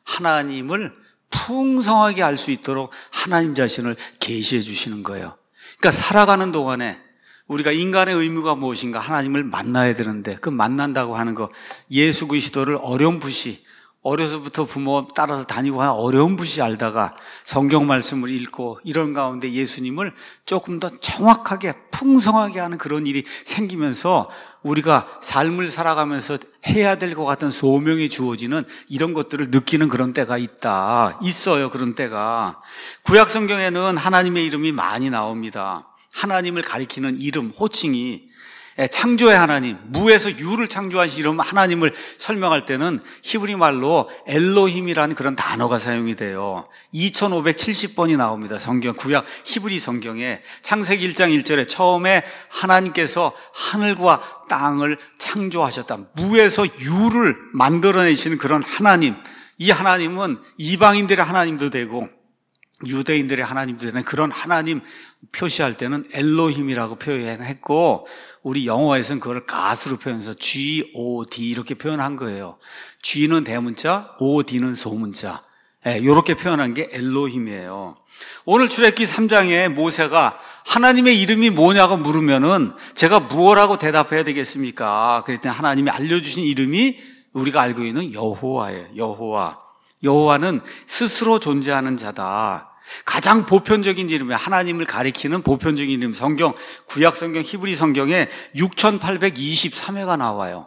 하나님을 풍성하게 알 수 있도록 하나님 자신을 계시해 주시는 거예요. 그러니까 살아가는 동안에 우리가 인간의 의무가 무엇인가? 하나님을 만나야 되는데 그 만난다고 하는 거, 예수 그리스도를 어렴풋이 어려서부터 부모 따라서 다니고 한 어려움부시 알다가 성경 말씀을 읽고 이런 가운데 예수님을 조금 더 정확하게 풍성하게 하는 그런 일이 생기면서 우리가 삶을 살아가면서 해야 될 것 같은 소명이 주어지는 이런 것들을 느끼는 그런 때가 있다. 있어요, 그런 때가. 구약 성경에는 하나님의 이름이 많이 나옵니다. 하나님을 가리키는 이름, 호칭이 창조의 하나님, 무에서 유를 창조하신 이름 하나님을 설명할 때는 히브리 말로 엘로힘이라는 그런 단어가 사용이 돼요. 이천오백칠십 번이 나옵니다. 성경, 구약 히브리 성경에 창세기 일 장 일 절에 처음에 하나님께서 하늘과 땅을 창조하셨다. 무에서 유를 만들어내시는 그런 하나님, 이 하나님은 이방인들의 하나님도 되고 유대인들의 하나님도 되는 그런 하나님 표시할 때는 엘로힘이라고 표현했고 우리 영어에서는 그걸 가수로 표현해서 지 오 디 이렇게 표현한 거예요. G는 대문자, 오 디는 소문자. 네, 이렇게 표현한 게 엘로힘이에요. 오늘 출애굽기 삼 장에 모세가 하나님의 이름이 뭐냐고 물으면은 제가 무엇라고 대답해야 되겠습니까? 그랬더니 하나님이 알려주신 이름이 우리가 알고 있는 여호와예요. 여호와. 여호와는 스스로 존재하는 자다. 가장 보편적인 이름이 하나님을 가리키는 보편적인 이름, 성경, 구약 성경, 히브리 성경에 육천팔백이십삼 회가 나와요.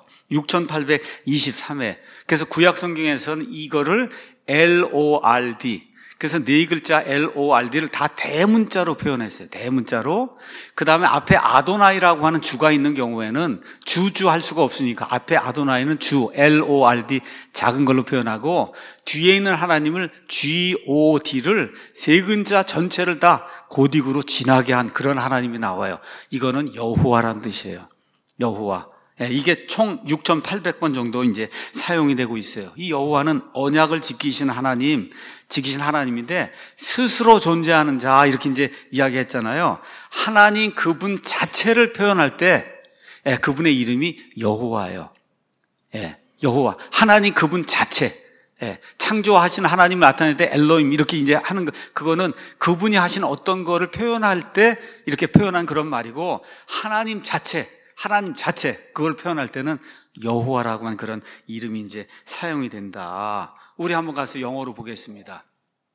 육천팔백이십삼 회. 그래서 구약 성경에서는 이거를 엘 오 알 디, 그래서 네 글자 엘 오 알 디를 다 대문자로 표현했어요. 대문자로. 그 다음에 앞에 아도나이라고 하는 주가 있는 경우에는 주주 할 수가 없으니까 앞에 아도나이는 주, 엘 오 알 디 작은 걸로 표현하고 뒤에 있는 하나님을 지 오 디를 세 글자 전체를 다 고딕으로 진하게 한 그런 하나님이 나와요. 이거는 여호와라는 뜻이에요. 여호와. 이게 총 육천팔백 번 정도 이제 사용이 되고 있어요. 이 여호와는 언약을 지키시는 하나님, 지키신 하나님인데 스스로 존재하는 자 이렇게 이제 이야기했잖아요. 하나님 그분 자체를 표현할 때 그분의 이름이 여호와예요. 예, 여호와. 하나님 그분 자체. 예, 창조하신 하나님을 나타낼 때 엘로힘 이렇게 이제 하는 거, 그거는 그분이 하신 어떤 거를 표현할 때 이렇게 표현한 그런 말이고 하나님 자체. 하나님 자체, 그걸 표현할 때는 여호와라고 하는 그런 이름이 이제 사용이 된다. 우리 한번 가서 영어로 보겠습니다.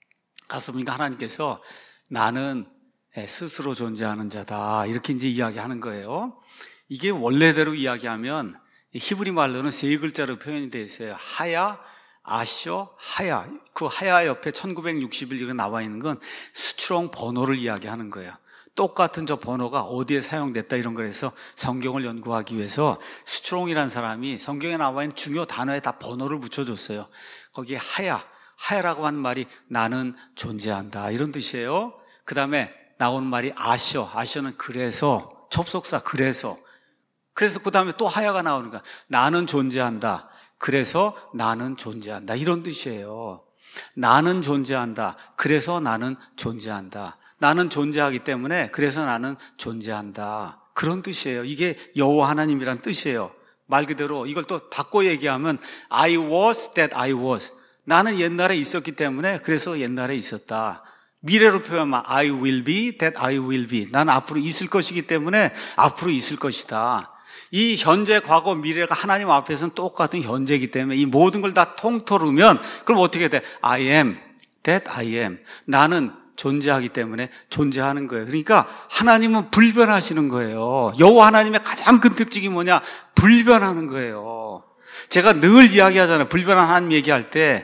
가서 보니까 하나님께서 나는 스스로 존재하는 자다. 이렇게 이제 이야기하는 거예요. 이게 원래대로 이야기하면 히브리 말로는 세 글자로 표현이 되어 있어요. 하야, 아셔, 하야. 그 하야 옆에 천구백육십 일 나와 있는 건 스트롱 번호를 이야기하는 거예요. 똑같은 저 번호가 어디에 사용됐다 이런 거라서 성경을 연구하기 위해서 스트롱이라는 사람이 성경에 나와 있는 중요 단어에 다 번호를 붙여줬어요. 거기에 하야, 하야라고 하는 말이 나는 존재한다 이런 뜻이에요. 그 다음에 나오는 말이 아셔, 아셔는 그래서, 접속사 그래서. 그래서 그 다음에 또 하야가 나오는 거야. 나는 존재한다. 그래서 나는 존재한다. 이런 뜻이에요. 나는 존재한다. 그래서 나는 존재한다. 나는 존재하기 때문에 그래서 나는 존재한다. 그런 뜻이에요. 이게 여호와 하나님이란 뜻이에요. 말 그대로 이걸 또 바꿔 얘기하면 I was that I was. 나는 옛날에 있었기 때문에 그래서 옛날에 있었다. 미래로 표현하면 I will be that I will be. 나는 앞으로 있을 것이기 때문에 앞으로 있을 것이다. 이 현재, 과거, 미래가 하나님 앞에서는 똑같은 현재이기 때문에 이 모든 걸 다 통틀으면 그럼 어떻게 돼? I am that I am. 나는 존재하기 때문에 존재하는 거예요. 그러니까 하나님은 불변하시는 거예요. 여호와 하나님의 가장 큰 특징이 뭐냐? 불변하는 거예요. 제가 늘 이야기하잖아요. 불변한 하나님 얘기할 때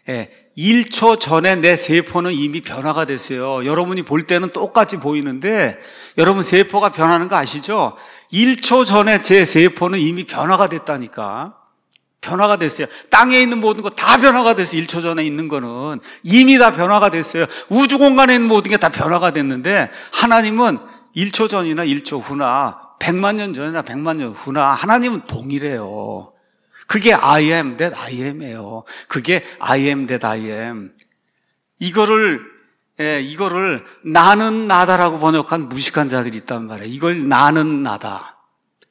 일 초 전에 내 세포는 이미 변화가 됐어요. 여러분이 볼 때는 똑같이 보이는데 여러분 세포가 변하는 거 아시죠? 일 초 전에 제 세포는 이미 변화가 됐다니까. 변화가 됐어요. 땅에 있는 모든 거 다 변화가 됐어요. 일 초 전에 있는 거는 이미 다 변화가 됐어요. 우주 공간에 있는 모든 게 다 변화가 됐는데 하나님은 일 초 전이나 일 초 후나 백만 년 전이나 백만 년 후나 하나님은 동일해요. 그게 I am that I am이에요. 그게 I am that I am. 이거를 예, 이거를 나는 나다라고 번역한 무식한 자들이 있단 말이에요. 이걸 나는 나다.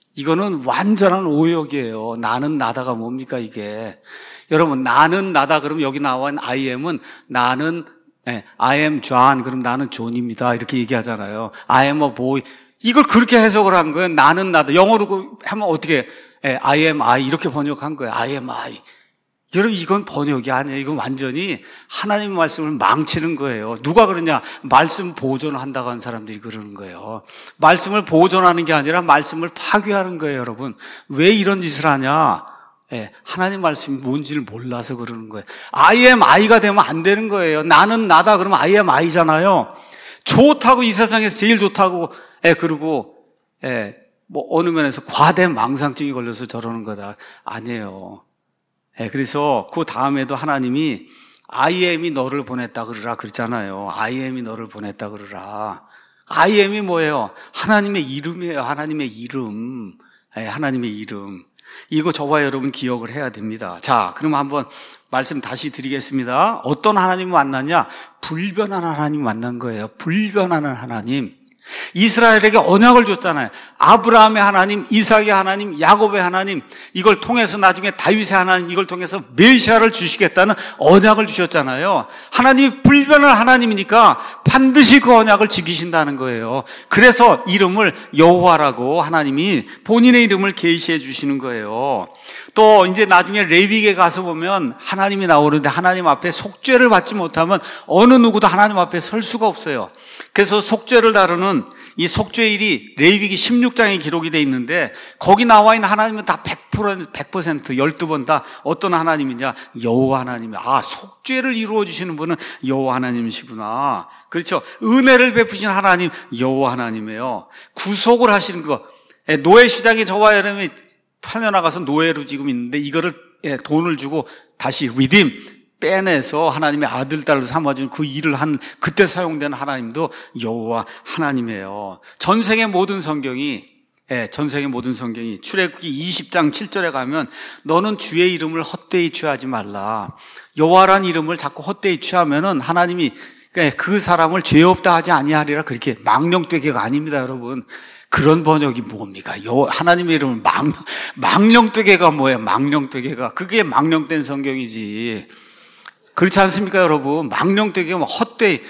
이거는 완전한 오역이에요. 나는 나다가 뭡니까 이게. 여러분 나는 나다 그러면 여기 나와 있는 I am은 나는 예, I am John 그럼 나는 존입니다. 이렇게 얘기하잖아요. I am a boy. 이걸 그렇게 해석을 한 거예요. 나는 나다. 영어로 하면 어떻게 예, I am I 이렇게 번역한 거예요. I am I. 여러분 이건 번역이 아니에요. 이건 완전히 하나님의 말씀을 망치는 거예요. 누가 그러냐? 말씀 보존한다고 하는 사람들이 그러는 거예요. 말씀을 보존하는 게 아니라 말씀을 파괴하는 거예요. 여러분 왜 이런 짓을 하냐? 예, 하나님 말씀이 뭔지를 몰라서 그러는 거예요. I am I가 되면 안 되는 거예요. 나는 나다 그러면 I am I잖아요. 좋다고 이 세상에서 제일 좋다고 예, 그러고 예, 뭐 어느 면에서 과대 망상증이 걸려서 저러는 거다. 아니에요. 예, 그래서 그 다음에도 하나님이 I am이 너를 보냈다 그러라 그랬잖아요. I am이 너를 보냈다 그러라. I am이 뭐예요? 하나님의 이름이에요. 하나님의 이름. 예, 하나님의 이름. 이거 저와 여러분 기억을 해야 됩니다. 자, 그럼 한번 말씀 다시 드리겠습니다. 어떤 하나님을 만났냐? 불변한 하나님 만난 거예요. 불변하는 하나님. 이스라엘에게 언약을 줬잖아요. 아브라함의 하나님, 이삭의 하나님, 야곱의 하나님, 이걸 통해서 나중에 다윗의 하나님, 이걸 통해서 메시아를 주시겠다는 언약을 주셨잖아요. 하나님이 불변한 하나님이니까 반드시 그 언약을 지키신다는 거예요. 그래서 이름을 여호와라고 하나님이 본인의 이름을 계시해 주시는 거예요. 또 이제 나중에 레위기에 가서 보면 하나님이 나오는데 하나님 앞에 속죄를 받지 못하면 어느 누구도 하나님 앞에 설 수가 없어요. 그래서 속죄를 다루는 이 속죄일이 레위기 십육 장에 기록이 돼 있는데 거기 나와 있는 하나님은 다 백 퍼센트, 백 퍼센트 열두 번 다 어떤 하나님이냐? 여호와 하나님이. 아, 속죄를 이루어 주시는 분은 여호와 하나님이시구나. 그렇죠. 은혜를 베푸신 하나님 여호와 하나님이에요. 구속을 하시는 거. 노예 시장에 저와 여러분이 팔려나가서 노예로 지금 있는데 이거를 돈을 주고 다시 리딤 빼내서 하나님의 아들 딸로 삼아준 그 일을 한 그때 사용된 하나님도 여호와 하나님이에요. 전생의 모든 성경이 예, 전생의 모든 성경이 출애굽기 이십 장 칠 절에 가면 너는 주의 이름을 헛되이 취하지 말라. 여호와란 이름을 자꾸 헛되이 취하면은 하나님이 그 사람을 죄 없다 하지 아니하리라 그렇게 망령되게가 아닙니다, 여러분. 그런 번역이 뭡니까? 여, 하나님의 이름을 망, 망령되게가 뭐예요? 망령되게가. 그게 망령된 성경이지. 그렇지 않습니까, 여러분? 망령되게가 헛되이,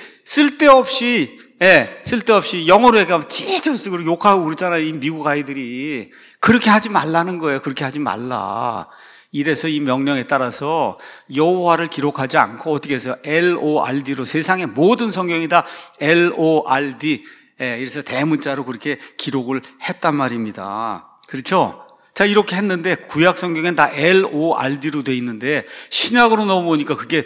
쓸데없이, 예, 쓸데없이 영어로 얘기하면 찢어서 그리고 욕하고 그러잖아요, 이 미국 아이들이. 그렇게 하지 말라는 거예요. 그렇게 하지 말라. 이래서 이 명령에 따라서 여호와를 기록하지 않고 어떻게 해서 엘 오 알 디로 세상의 모든 성경이 다 엘 오 알 디, 예, 이래서 대문자로 그렇게 기록을 했단 말입니다. 그렇죠? 자, 이렇게 했는데 구약 성경엔 다 엘 오 알 디로 돼 있는데 신약으로 넘어오니까 그게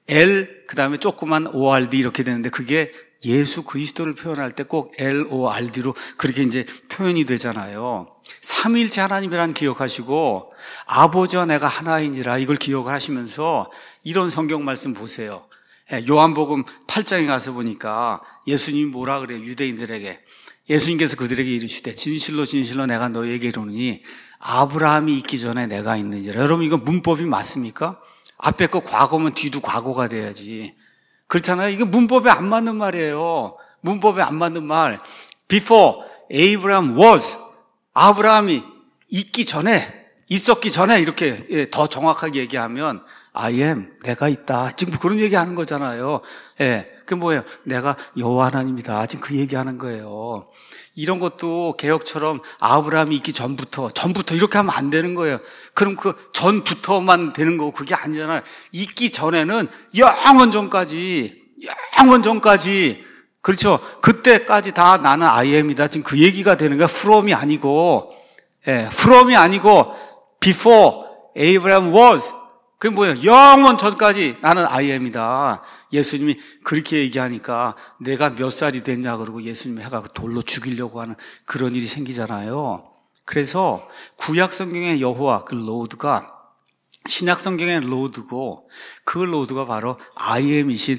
L 그다음에 조그만 오 알 디 이렇게 되는데 그게 예수 그리스도를 표현할 때 꼭 엘 오 알 디로 그렇게 이제 표현이 되잖아요. 삼위일체 하나님이라는 기억하시고 아버지와 내가 하나이니라 이걸 기억을 하시면서 이런 성경 말씀 보세요. 요한복음 팔 장에 가서 보니까 예수님이 뭐라 그래요? 유대인들에게. 예수님께서 그들에게 이르시되 진실로 진실로 내가 너희에게 이르노니 아브라함이 있기 전에 내가 있느니라. 여러분 이거 문법이 맞습니까? 앞에 거 과거면 뒤도 과거가 돼야지. 그렇잖아요. 이거 문법에 안 맞는 말이에요. 문법에 안 맞는 말. Before Abraham was. 아브라함이 있기 전에, 있었기 전에 이렇게 더 정확하게 얘기하면 I am, 내가 있다. 지금 그런 얘기하는 거잖아요. 예, 그 뭐예요? 내가 여호와 하나님이다. 지금 그 얘기하는 거예요. 이런 것도 개혁처럼 아브라함이 있기 전부터, 전부터 이렇게 하면 안 되는 거예요. 그럼 그 전부터만 되는 거고 그게 아니잖아요. 있기 전에는 영원 전까지, 영원 전까지, 그렇죠. 그때까지 다 나는 I am이다. 지금 그 얘기가 되는 거야. from이 아니고, 예, from이 아니고 before Abraham was. 그게 뭐예요? 영원 전까지 나는 I am이다. 예수님이 그렇게 얘기하니까 내가 몇 살이 됐냐 그러고 예수님이 해가 돌로 죽이려고 하는 그런 일이 생기잖아요. 그래서 구약 성경의 여호와 그 로드가 신약 성경의 로드고 그 로드가 바로 I am이신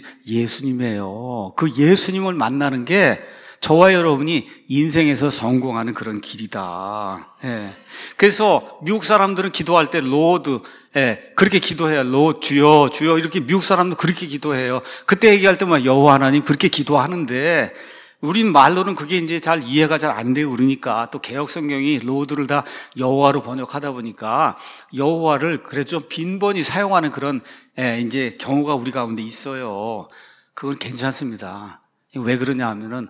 예수님이에요. 그 예수님을 만나는 게 저와 여러분이 인생에서 성공하는 그런 길이다. 예. 그래서 미국 사람들은 기도할 때 로드, 예, 그렇게 기도해요. 로 주여 주여 이렇게 미국 사람도 그렇게 기도해요. 그때 얘기할 때만 여호와 하나님 그렇게 기도하는데 우린 말로는 그게 이제 잘 이해가 잘 안 되고 그러니까 또 개역 성경이 로드를 다 여호와로 번역하다 보니까 여호와를 그래도 좀 빈번히 사용하는 그런 예, 이제 경우가 우리 가운데 있어요. 그건 괜찮습니다. 왜 그러냐 하면은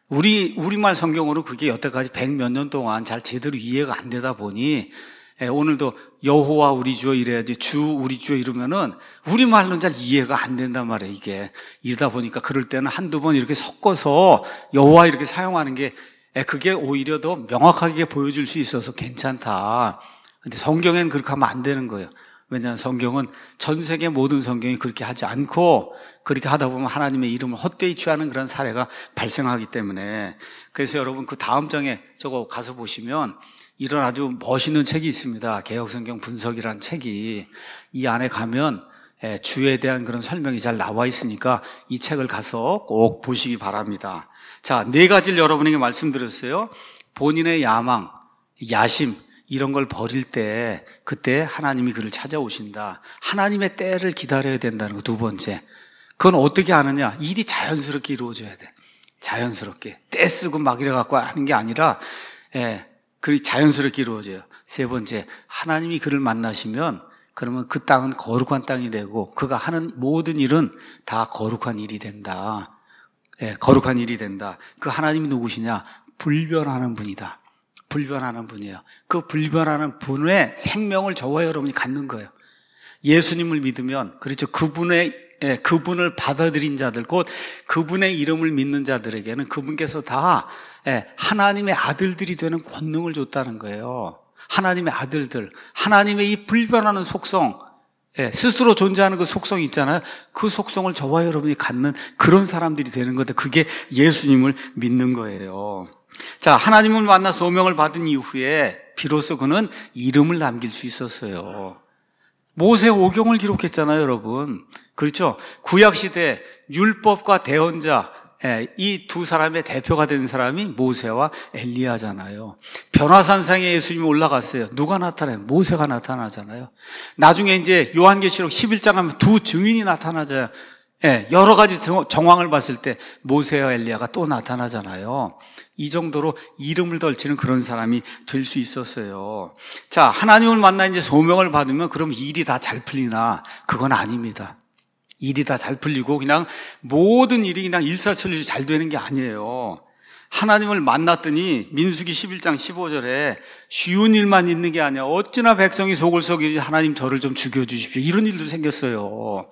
우리 우리말 성경으로 그게 여태까지 백 몇 년 동안 잘 제대로 이해가 안 되다 보니 예, 오늘도 여호와 우리 주여 이래야지 주 우리 주여 이러면은 우리말로는 잘 이해가 안 된단 말이에요. 이게 이러다 보니까 그럴 때는 한두 번 이렇게 섞어서 여호와 이렇게 사용하는 게 예, 그게 오히려 더 명확하게 보여줄 수 있어서 괜찮다. 근데 성경엔 그렇게 하면 안 되는 거예요. 왜냐하면 성경은 전 세계 모든 성경이 그렇게 하지 않고 그렇게 하다 보면 하나님의 이름을 헛되이 취하는 그런 사례가 발생하기 때문에 그래서 여러분 그 다음 장에 저거 가서 보시면 이런 아주 멋있는 책이 있습니다. 개역성경 분석이라는 책이 이 안에 가면 주에 대한 그런 설명이 잘 나와 있으니까 이 책을 가서 꼭 보시기 바랍니다. 자, 네 가지를 여러분에게 말씀드렸어요. 본인의 야망, 야심 이런 걸 버릴 때 그때 하나님이 그를 찾아오신다. 하나님의 때를 기다려야 된다는 거 두 번째. 그건 어떻게 하느냐? 일이 자연스럽게 이루어져야 돼. 자연스럽게. 때 쓰고 막 이래갖고 하는 게 아니라 예, 그 자연스럽게 이루어져요. 세 번째, 하나님이 그를 만나시면 그러면 그 땅은 거룩한 땅이 되고 그가 하는 모든 일은 다 거룩한 일이 된다. 예, 거룩한 일이 된다. 그 하나님이 누구시냐? 불변하는 분이다. 불변하는 분이에요. 그 불변하는 분의 생명을 저와 여러분이 갖는 거예요. 예수님을 믿으면 그렇죠. 그분의 예, 그분을 받아들인 자들, 곧 그분의 이름을 믿는 자들에게는 그분께서 다 예, 하나님의 아들들이 되는 권능을 줬다는 거예요. 하나님의 아들들, 하나님의 이 불변하는 속성, 예, 스스로 존재하는 그 속성이 있잖아요. 그 속성을 저와 여러분이 갖는 그런 사람들이 되는 건데 그게 예수님을 믿는 거예요. 자, 하나님을 만나 소명을 받은 이후에 비로소 그는 이름을 남길 수 있었어요. 모세 오경을 기록했잖아요, 여러분. 그렇죠? 구약시대 율법과 대언자, 이 두 사람의 대표가 된 사람이 모세와 엘리야잖아요. 변화산상에 예수님이 올라갔어요. 누가 나타나요? 모세가 나타나잖아요. 나중에 이제 요한계시록 십일 장 하면 두 증인이 나타나잖아요. 여러 가지 정황을 봤을 때 모세와 엘리야가 또 나타나잖아요. 이 정도로 이름을 덜치는 그런 사람이 될 수 있었어요. 자, 하나님을 만나 이제 소명을 받으면 그럼 일이 다 잘 풀리나? 그건 아닙니다. 일이 다 잘 풀리고 그냥 모든 일이 그냥 일사천리로 잘 되는 게 아니에요. 하나님을 만났더니 민수기 십일 장 십오 절에 쉬운 일만 있는 게 아니야. 어찌나 백성이 속을 썩이지 하나님 저를 좀 죽여주십시오. 이런 일도 생겼어요.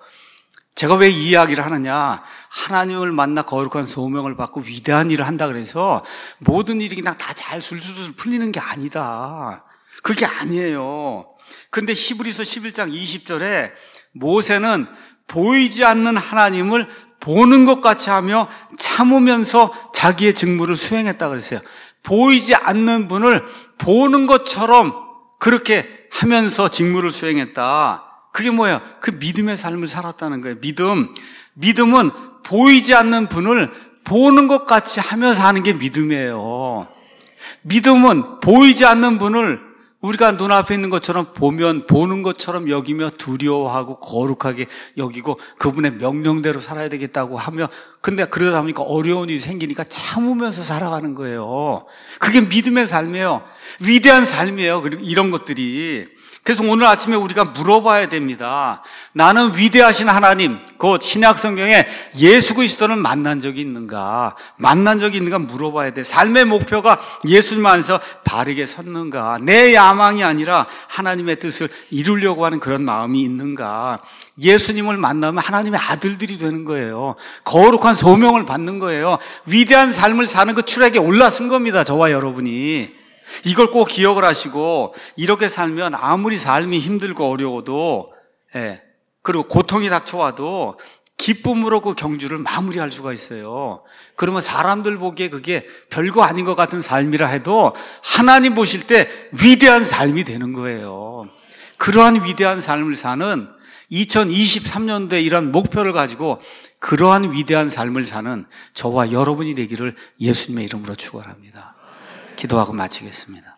제가 왜 이 이야기를 하느냐? 하나님을 만나 거룩한 소명을 받고 위대한 일을 한다 그래서 모든 일이 그냥 다 잘 술술술 풀리는 게 아니다. 그게 아니에요. 근데 히브리서 십일 장 이십 절에 모세는 보이지 않는 하나님을 보는 것 같이 하며 참으면서 자기의 직무를 수행했다 그랬어요. 보이지 않는 분을 보는 것처럼 그렇게 하면서 직무를 수행했다. 그게 뭐예요? 그 믿음의 삶을 살았다는 거예요. 믿음. 믿음은 보이지 않는 분을 보는 것 같이 하면서 하는 게 믿음이에요. 믿음은 보이지 않는 분을 우리가 눈앞에 있는 것처럼 보면 보는 것처럼 여기며 두려워하고 거룩하게 여기고 그분의 명령대로 살아야 되겠다고 하며, 근데 그러다 보니까 어려운 일이 생기니까 참으면서 살아가는 거예요. 그게 믿음의 삶이에요. 위대한 삶이에요. 그리고 이런 것들이. 그래서 오늘 아침에 우리가 물어봐야 됩니다. 나는 위대하신 하나님, 곧 신약 성경에 예수 그리스도를 만난 적이 있는가? 만난 적이 있는가 물어봐야 돼. 삶의 목표가 예수님 안에서 바르게 섰는가? 내 야망이 아니라 하나님의 뜻을 이루려고 하는 그런 마음이 있는가? 예수님을 만나면 하나님의 아들들이 되는 거예요. 거룩한 소명을 받는 거예요. 위대한 삶을 사는 그 출애굽에 올라선 겁니다. 저와 여러분이. 이걸 꼭 기억을 하시고, 이렇게 살면 아무리 삶이 힘들고 어려워도, 예, 그리고 고통이 닥쳐와도 기쁨으로 그 경주를 마무리할 수가 있어요. 그러면 사람들 보기에 그게 별거 아닌 것 같은 삶이라 해도 하나님 보실 때 위대한 삶이 되는 거예요. 그러한 위대한 삶을 사는 이천이십삼 년도에 이런 목표를 가지고 그러한 위대한 삶을 사는 저와 여러분이 되기를 예수님의 이름으로 축원합니다. 기도하고 마치겠습니다.